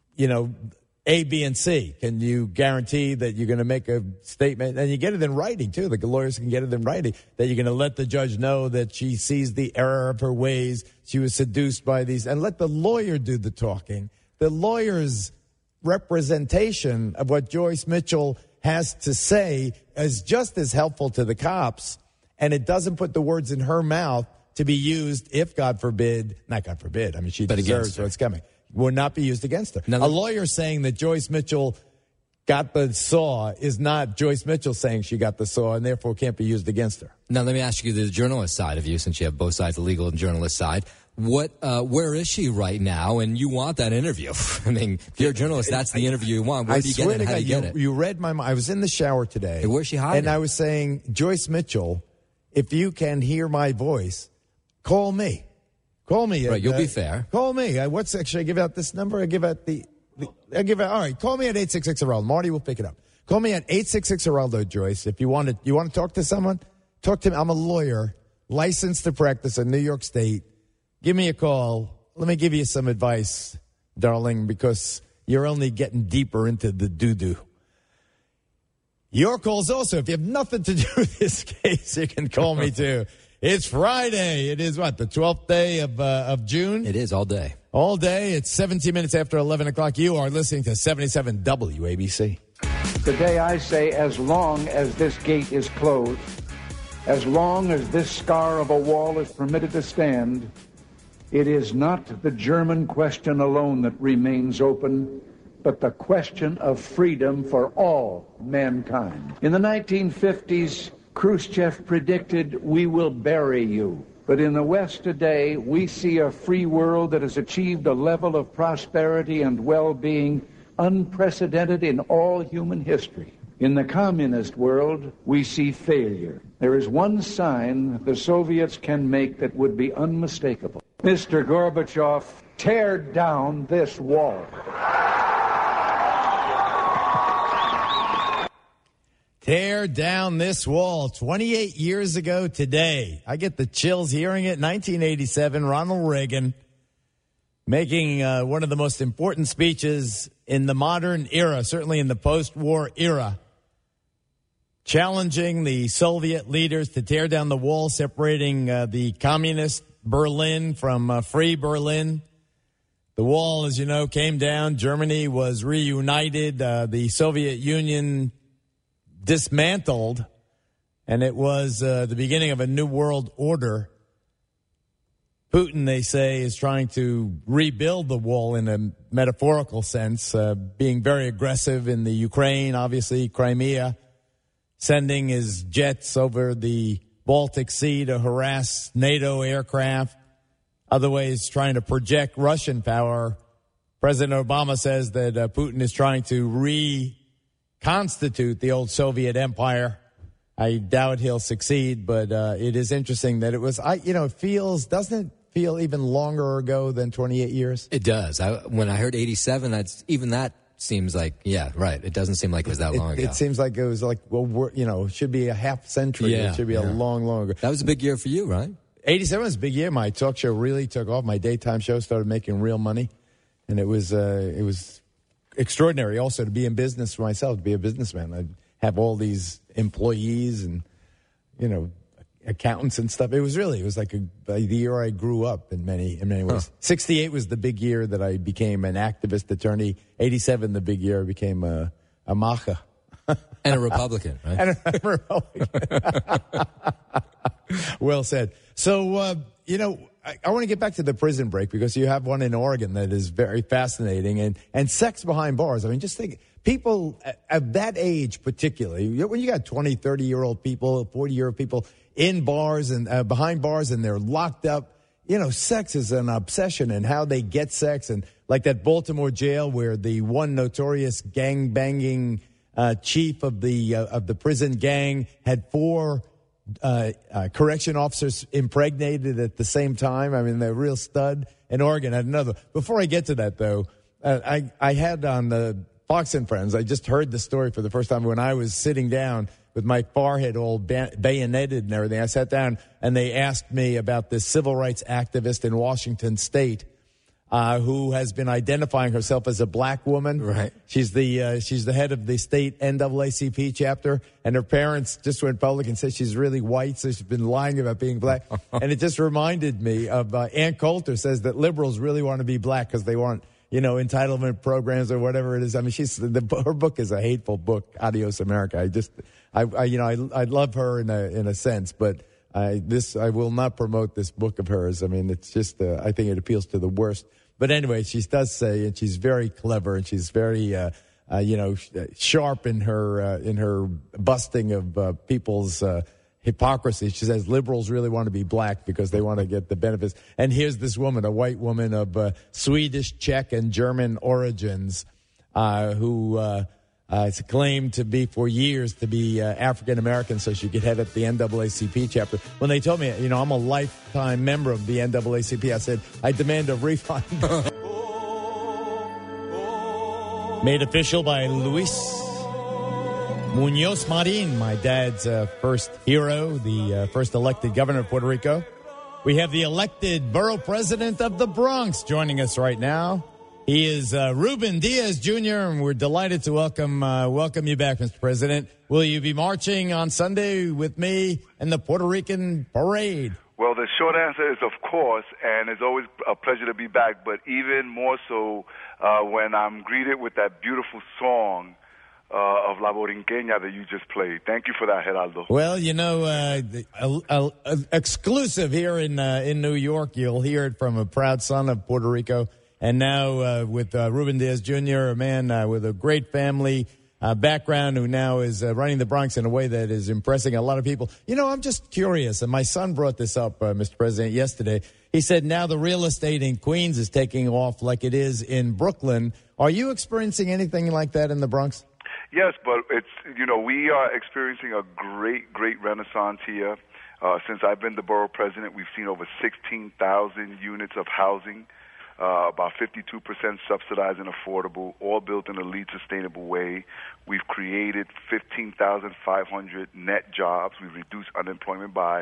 A, B, and C. Can you guarantee that you're going to make a statement? And you get it in writing, too. The lawyers can get it in writing, that you're going to let the judge know that she sees the error of her ways. She was seduced by these. And let the lawyer do the talking. The lawyer's representation of what Joyce Mitchell has to say is just as helpful to the cops. And it doesn't put the words in her mouth to be used if, not God forbid, I mean, she deserves what's coming. Will not be used against her. A lawyer saying that Joyce Mitchell got the saw is not Joyce Mitchell saying she got the saw and therefore can't be used against her. Now, let me ask you the journalist side of you, since you have both sides, the legal and journalist side. Where is she right now? And you want that interview. I mean, if you're a journalist, that's the interview you want. Where do you get it and how do you get it? You read my mind. I was in the shower today. Hey, where's she hiding? And I was saying, Joyce Mitchell, if you can hear my voice, call me. Call me. Right, you'll be fair. Call me. Should I give out this number? All right, call me at 866-HERALDO. Marty will pick it up. Call me at 866-HERALDO, Joyce. If you want to talk to someone, talk to me. I'm a lawyer, licensed to practice in New York State. Give me a call. Let me give you some advice, darling, because you're only getting deeper into the doo-doo. Your calls also. If you have nothing to do with this case, you can call me too. It's Friday. It is the 12th day of June? It is all day. All day. It's 17 minutes after 11 o'clock. You are listening to 77 WABC. Today I say, as long as this gate is closed, as long as this scar of a wall is permitted to stand, it is not the German question alone that remains open, but the question of freedom for all mankind. In the 1950s, Khrushchev predicted, "We will bury you." But in the West today, we see a free world that has achieved a level of prosperity and well-being unprecedented in all human history. In the communist world, we see failure. There is one sign the Soviets can make that would be unmistakable. Mr. Gorbachev, tear down this wall. Tear down this wall. 28 years ago today. I get the chills hearing it. 1987, Ronald Reagan making one of the most important speeches in the modern era, certainly in the post-war era, challenging the Soviet leaders to tear down the wall separating the communist Berlin from free Berlin. The wall, as you know, came down. Germany was reunited. The Soviet Union dismantled, and it was the beginning of a new world order. Putin, they say, is trying to rebuild the wall in a metaphorical sense, being very aggressive in the Ukraine, obviously, Crimea, sending his jets over the Baltic Sea to harass NATO aircraft, other ways trying to project Russian power. President Obama says that Putin is trying to reconstitute the old Soviet empire. I doubt he'll succeed, but it is interesting that it was, doesn't it feel even longer ago than 28 years? It does. When I heard 87, that seems like, yeah, right. It doesn't seem like it was that long ago. It seems like it was like, it should be a half century. Yeah, it should be a long ago. That was a big year for you, right? 87 was a big year. My talk show really took off. My daytime show started making real money. And it was extraordinary also to be in business for myself, to be a businessman. I'd have all these employees and, accountants and stuff. It was like the year I grew up in many ways. 68 was the big year that I became an activist attorney. 87, the big year I became a macha. And a Republican, right? And a Republican. Well said. So, I want to get back to the prison break because you have one in Oregon that is very fascinating and sex behind bars. I mean, just think, people at that age particularly, when you got 20, 30-year-old people, 40-year-old people in bars and behind bars and they're locked up, sex is an obsession and how they get sex and like that Baltimore jail where the one notorious gang-banging chief of the prison gang had 4 correction officers impregnated at the same time. I mean, they're a real stud. And Oregon had another. Before I get to that, though, I had on the Fox and Friends, I just heard the story for the first time when I was sitting down with my forehead all bayoneted and everything. I sat down and they asked me about this civil rights activist in Washington State who has been identifying herself as a black woman. Right. She's the head of the state NAACP chapter, and her parents just went public and said she's really white, so she's been lying about being black. And it just reminded me of Ann Coulter says that liberals really want to be black because they want, entitlement programs or whatever it is. I mean, her book is a hateful book, Adios America. I love her in a sense, but I will not promote this book of hers. I mean, it's just, I think it appeals to the worst. But anyway, she does say, and she's very clever, and she's very, sharp in her busting of people's hypocrisy. She says liberals really want to be black because they want to get the benefits. And here's this woman, a white woman of Swedish, Czech, and German origins, who claimed to be for years to be African American, so she could head up the NAACP chapter. When they told me, I'm a lifetime member of the NAACP, I said I demand a refund. Made official by Luis Munoz Marin, my dad's first hero, the first elected governor of Puerto Rico. We have the elected borough president of the Bronx joining us right now. He is Ruben Diaz Jr., and we're delighted to welcome you back, Mr. President. Will you be marching on Sunday with me in the Puerto Rican parade? Well, the short answer is of course, and it's always a pleasure to be back, but even more so when I'm greeted with that beautiful song of La Borinqueña that you just played. Thank you for that, Geraldo. Well, exclusive here in New York. You'll hear it from a proud son of Puerto Rico. And now with Ruben Diaz Jr., a man with a great family background who now is running the Bronx in a way that is impressing a lot of people. I'm just curious, and my son brought this up, Mr. President, yesterday. He said now the real estate in Queens is taking off like it is in Brooklyn. Are you experiencing anything like that in the Bronx? Yes, but it's, we are experiencing a great renaissance here. Since I've been the borough president, we've seen over 16,000 units of housing, about 52% subsidized and affordable, all built in a LEED sustainable way. We've created 15,500 net jobs. We've reduced unemployment by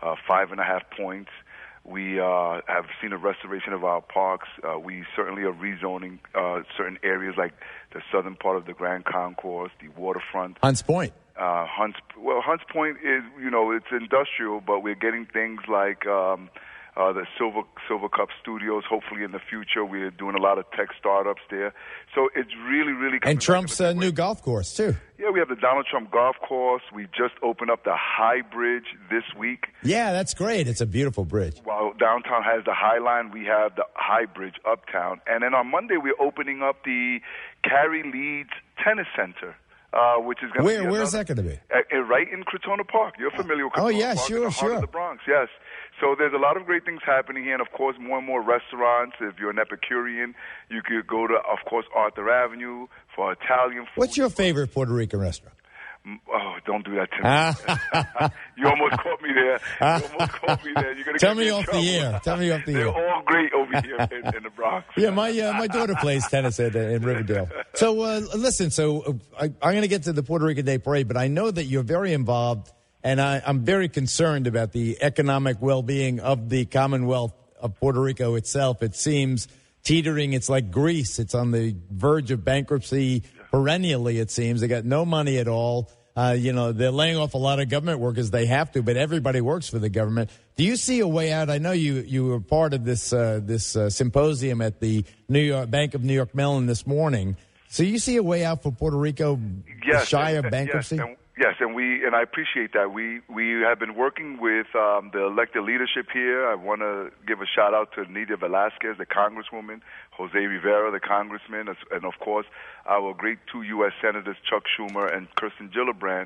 5.5 points. We have seen a restoration of our parks. We certainly are rezoning certain areas like the southern part of the Grand Concourse, the waterfront. Hunts Point. Hunts Point is, it's industrial, but we're getting things like the Silver Cup Studios. Hopefully in the future, we're doing a lot of tech startups there. So it's really and Trump's new golf course, too. Yeah, we have the Donald Trump Golf Course. We just opened up the High Bridge this week. Yeah, that's great. It's a beautiful bridge. While downtown has the High Line, we have the High Bridge uptown. And then on Monday, we're opening up the Carrie Leeds Tennis Center, which is going to be... Where's that going to be? Right in Crotona Park. You're familiar with Crotona Park. Sure, in the heart of the Bronx, yes. So there's a lot of great things happening here, and of course more and more restaurants. If you're an Epicurean, you could go to, of course, Arthur Avenue for Italian food. What's your favorite Puerto Rican restaurant? Oh, don't do that to me. You almost caught me there. You're gonna Tell me off the air. They're all great over here in the Bronx. Yeah, my daughter plays tennis in Riverdale. So listen, I'm going to get to the Puerto Rican Day Parade, but I know that you're very involved, and I'm very concerned about the economic well-being of the Commonwealth of Puerto Rico itself. It seems teetering. It's like Greece. It's on the verge of bankruptcy perennially, it seems. They got no money at all. They're laying off a lot of government workers. They have to, but everybody works for the government. Do you see a way out? I know you were part of this symposium at the Bank of New York Mellon this morning. So you see a way out for Puerto Rico shy of bankruptcy? Yes, and I appreciate that. We have been working with the elected leadership here. I want to give a shout out to Nydia Velázquez, the congresswoman, Jose Rivera, the congressman, and of course our great 2 U.S. senators, Chuck Schumer and Kirsten Gillibrand.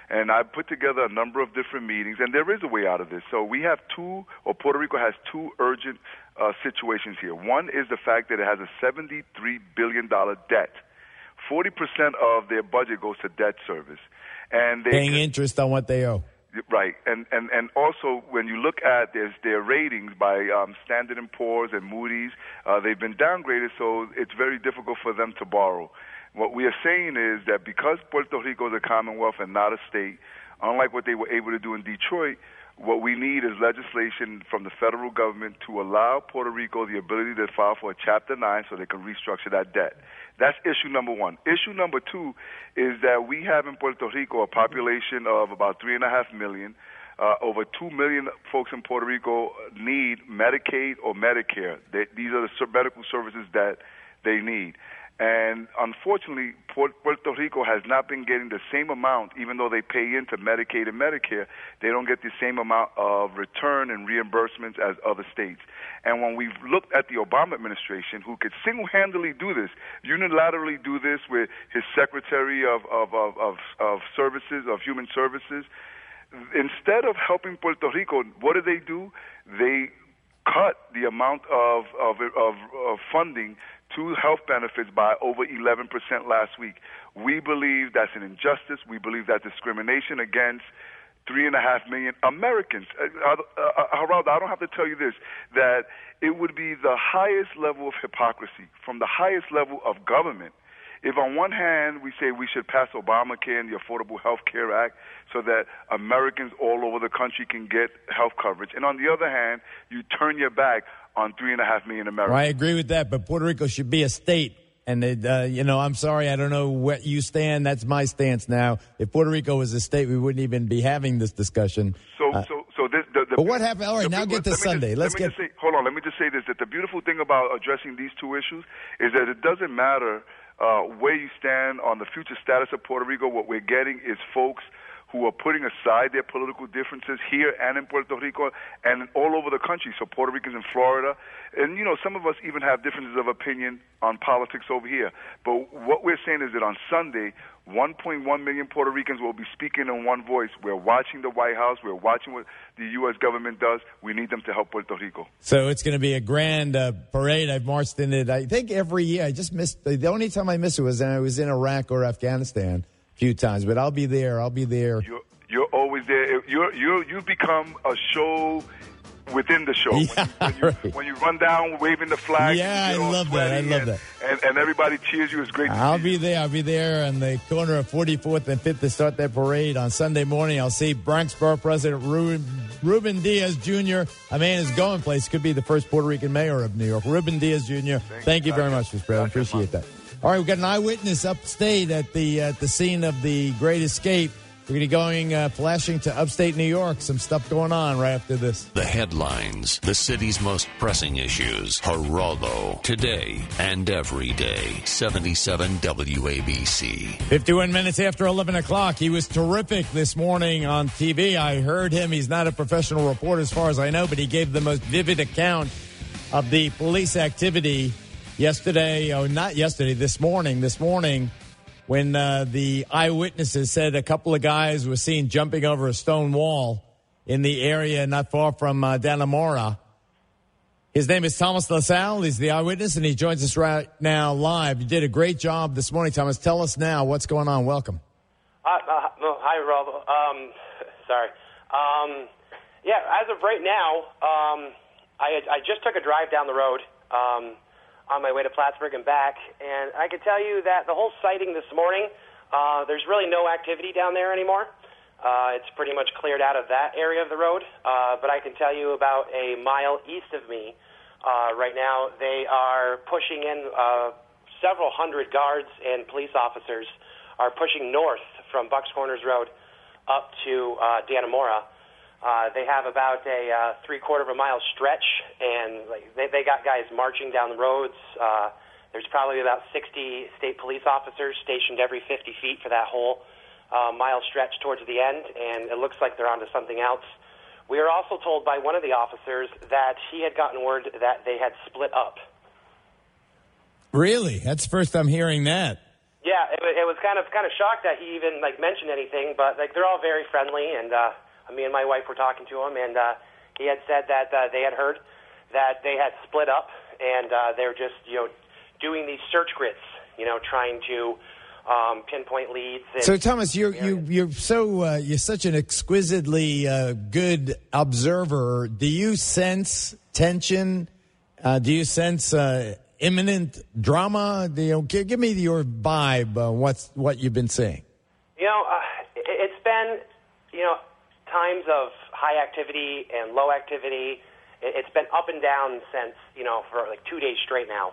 And I put together a number of different meetings, and there is a way out of this. So we have Puerto Rico has two urgent situations here. One is the fact that it has a $73 billion debt. 40% of their budget goes to debt service. And paying interest on what they owe. Right. And also, when you look at their ratings by Standard & Poor's and Moody's, they've been downgraded, so it's very difficult for them to borrow. What we are saying is that because Puerto Rico is a commonwealth and not a state, unlike what they were able to do in Detroit, what we need is legislation from the federal government to allow Puerto Rico the ability to file for a Chapter 9 so they can restructure that debt. That's issue number one. Issue number two is that we have in Puerto Rico a population of about 3.5 million. Over 2 million folks in Puerto Rico need Medicaid or Medicare. These are the medical services that they need. And unfortunately, Puerto Rico has not been getting the same amount, even though they pay into Medicaid and Medicare, they don't get the same amount of return and reimbursements as other states. And when we've looked at the Obama administration, who could single-handedly do this, unilaterally do this with his Secretary of Services, of Human Services, instead of helping Puerto Rico, what do? They cut the amount of funding to health benefits by over 11% last week. We believe that's an injustice. We believe that's discrimination against 3.5 million Americans. Geraldo, I don't have to tell you this, that it would be the highest level of hypocrisy from the highest level of government if on one hand we say we should pass Obamacare and the Affordable Health Care Act so that Americans all over the country can get health coverage, and on the other hand, you turn your back on 3.5 million Americans. Well, I agree with that, but Puerto Rico should be a state. And, I'm sorry, I don't know where you stand. That's my stance now. If Puerto Rico was a state, we wouldn't even be having this discussion. But what happened? All right, now get to Sunday. Hold on. Let me just say this, that the beautiful thing about addressing these two issues is that it doesn't matter where you stand on the future status of Puerto Rico. What we're getting is folks who are putting aside their political differences here and in Puerto Rico and all over the country. So Puerto Ricans in Florida. And, some of us even have differences of opinion on politics over here. But what we're saying is that on Sunday, 1.1 million Puerto Ricans will be speaking in one voice. We're watching the White House. We're watching what the U.S. government does. We need them to help Puerto Rico. So it's going to be a grand parade. I've marched in it, I think, every year. I just missed the only time I missed it was when I was in Iraq or Afghanistan a few times. But I'll be there. You're always there. You've become a show within the show. Yeah, when you run down waving the flag. Yeah, I love that. And everybody cheers you. It's great to see you. I'll be there on the corner of 44th and 5th to start that parade on Sunday morning. I'll see Bronx Borough President Ruben Diaz Jr. A man is going place. Could be the first Puerto Rican mayor of New York. Ruben Diaz Jr. Thank you very much, Mr. President. Appreciate that. All right, we've got an eyewitness upstate at the scene of the Great Escape. We're going to be going flashing to upstate New York. Some stuff going on right after this. The headlines, the city's most pressing issues. Geraldo, today and every day. 77 WABC. 51 minutes after 11 o'clock. He was terrific this morning on TV. I heard him. He's not a professional reporter as far as I know, but he gave the most vivid account of the police activity this morning. When the eyewitnesses said a couple of guys were seen jumping over a stone wall in the area not far from Dannemora. His name is Thomas LaSalle. He's the eyewitness, and he joins us right now live. You did a great job this morning, Thomas. Tell us now what's going on. Welcome. Hi, Geraldo. Sorry. As of right now, I just took a drive down the road on my way to Plattsburgh and back, and I can tell you that the whole sighting this morning, there's really no activity down there anymore. It's pretty much cleared out of that area of the road, but I can tell you about a mile east of me right now, they are pushing in several hundred guards and police officers are pushing north from Bucks Corners Road up to Dannemora. They have about a 3/4 of a mile stretch, and they got guys marching down the roads. There's probably about 60 state police officers stationed every 50 feet for that whole mile stretch towards the end, and it looks like they're onto something else. We are also told by one of the officers that he had gotten word that they had split up. Really? That's the first I'm hearing that. Yeah, it was kind of shocked that he even mentioned anything, but they're all very friendly, and me and my wife were talking to him, and he had said that they had heard that they had split up, and they're just doing these search grids, trying to pinpoint leads. So Thomas, you're such an exquisitely good observer. Do you sense tension? Do you sense imminent drama? Give me your vibe. What you've been seeing? It's been times of high activity and low activity. It's been up and down since for 2 days straight now.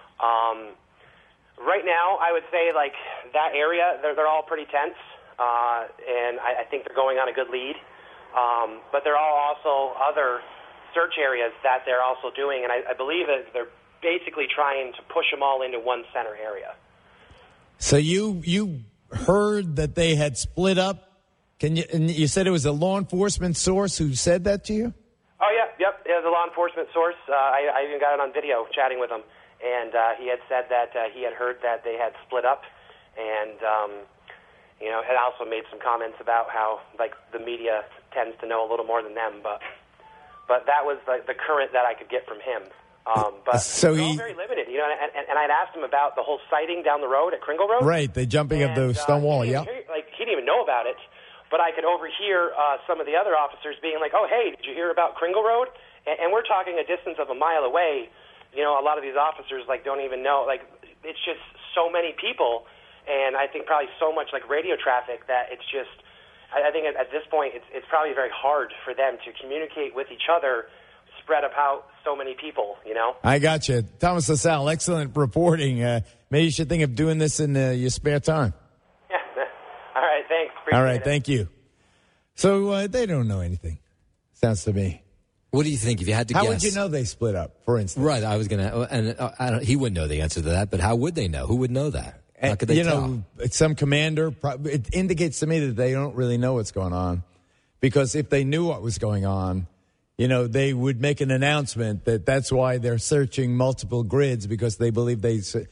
Right now, I would say that area they're all pretty tense, and I think they're going on a good lead. But there are also other search areas that they're also doing, and I believe that they're basically trying to push them all into one center area. So you heard that they had split up? And you said it was a law enforcement source who said that to you? Oh, yeah, yep. It was a law enforcement source. I even got it on video chatting with him. And he had said that he had heard that they had split up. And, had also made some comments about how, the media tends to know a little more than them. But that was the current that I could get from him. But so they're all very limited, and I'd asked him about the whole sighting down the road at Kringle Road. Right, the jumping of the stone wall, he didn't even know about it, but I could overhear some of the other officers being like, oh, hey, did you hear about Kringle Road? And we're talking a distance of a mile away. A lot of these officers, don't even know. It's just so many people, and I think probably so much, radio traffic that it's just, I think at this point it's probably very hard for them to communicate with each other spread out so many people, I got you. Thomas LaSalle, excellent reporting. Maybe you should think of doing this in your spare time. Yeah. All right, thanks. All right, thank you. So they don't know anything, sounds to me. What do you think if you had to guess? How would you know they split up, for instance? Right, I was going to, and he wouldn't know the answer to that, but how would they know? Who would know that? How could they tell? Some commander, it indicates to me that they don't really know what's going on, because if they knew what was going on, they would make an announcement that's why they're searching multiple grids, because they believe he said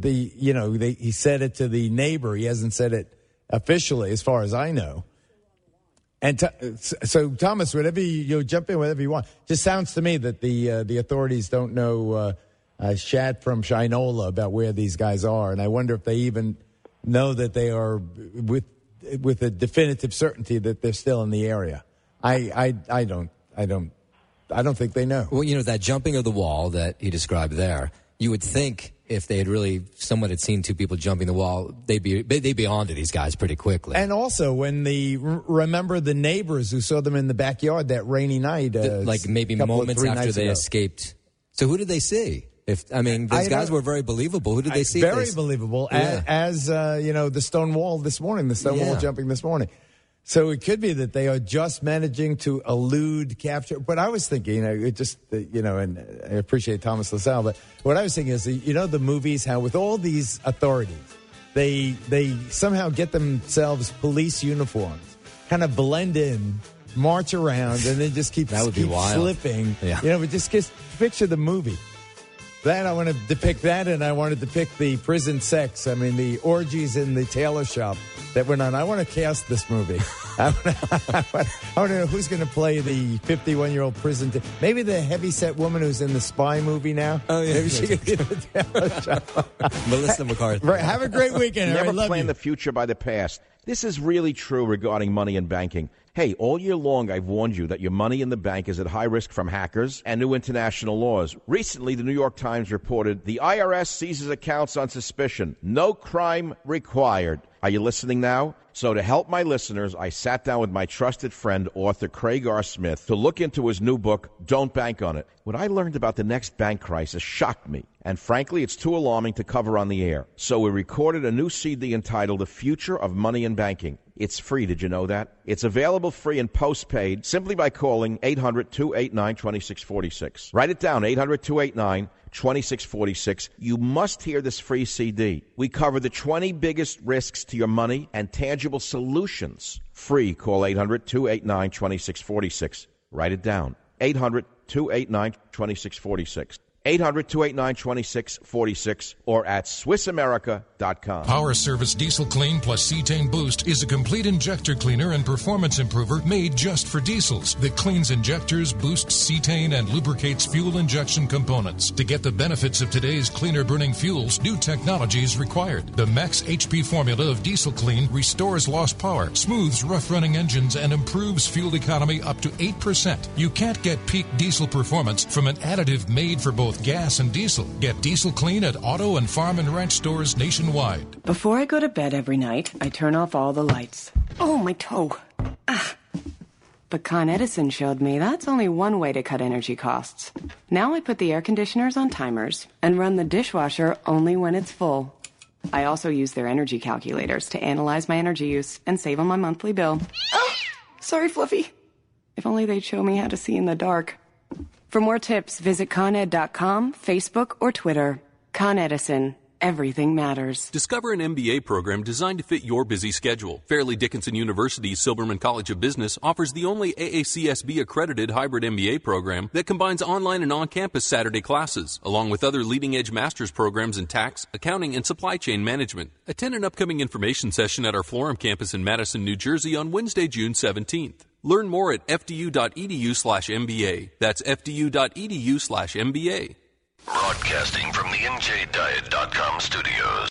it to the neighbor. He hasn't said it officially, as far as I know. And so, Thomas, whatever you'll jump in, whatever you want. Just sounds to me that the authorities don't know shat from Shinola about where these guys are, and I wonder if they even know that they are with a definitive certainty that they're still in the area. I don't think they know. Well, that jumping of the wall that he described there, you would think if they had someone had seen two people jumping the wall, they'd be on to these guys pretty quickly. And also, when remember the neighbors who saw them in the backyard that rainy night, maybe moments after they escaped. So who did they see? Those guys were very believable. Who did they see? Very believable, yeah. as the stone wall this morning, the stone wall jumping this morning. So it could be that they are just managing to elude capture. But I was thinking, and I appreciate Thomas LaSalle, but what I was thinking is, the movies, how with all these authorities, they somehow get themselves police uniforms, kind of blend in, march around, and then just keep slipping. Yeah. But just picture the movie. That I want to depict that, and I want to depict the prison sex. The orgies in the tailor shop that went on. I want to cast this movie. I want to know who's going to play the 51-year-old prison. Maybe the heavy-set woman who's in the Spy movie now. Oh, yeah. Maybe she could be the tailor shop. Melissa McCarthy. Right. Have a great weekend. Never plan the future by the past. This is really true regarding money and banking. Hey, all year long, I've warned you that your money in the bank is at high risk from hackers and new international laws. Recently, the New York Times reported the IRS seizes accounts on suspicion. No crime required. Are you listening now? So to help my listeners, I sat down with my trusted friend, author Craig R. Smith, to look into his new book, Don't Bank on It. What I learned about the next bank crisis shocked me. And frankly, it's too alarming to cover on the air. So we recorded a new CD entitled The Future of Money and Banking. It's free. Did you know that? It's available free and postpaid simply by calling 800-289-2646. Write it down, 800-289-2646. You must hear this free CD. We cover the 20 biggest risks to your money and tangible solutions. Free. Call 800-289-2646. Write it down, 800-289-2646. 800-289-2646 or at SwissAmerica.com. Power Service Diesel Clean plus Cetane Boost is a complete injector cleaner and performance improver made just for diesels that cleans injectors, boosts cetane, and lubricates fuel injection components. To get the benefits of today's cleaner burning fuels, new technology is required. The Max HP formula of Diesel Clean restores lost power, smooths rough-running engines, and improves fuel economy up to 8%. You can't get peak diesel performance from an additive made for both gas and diesel. Get Diesel Clean at auto and farm and ranch stores nationwide. Before I go to bed every night, I turn off all the lights. Oh, my toe. Ah. But Con Edison showed me that's only one way to cut energy costs. Now I put the air conditioners on timers and run the dishwasher only when it's full. I also use their energy calculators to analyze my energy use and save on my monthly bill. Oh, sorry, Fluffy. If only they'd show me how to see in the dark. For more tips, visit ConEd.com, Facebook, or Twitter. Con Edison. Everything matters. Discover an MBA program designed to fit your busy schedule. Fairleigh Dickinson University's Silberman College of Business offers the only AACSB-accredited hybrid MBA program that combines online and on-campus Saturday classes, along with other leading-edge master's programs in tax, accounting, and supply chain management. Attend an upcoming information session at our Florham campus in Madison, New Jersey on Wednesday, June 17th. Learn more at fdu.edu/MBA. That's fdu.edu/MBA. Broadcasting from the NJDiet.com studios.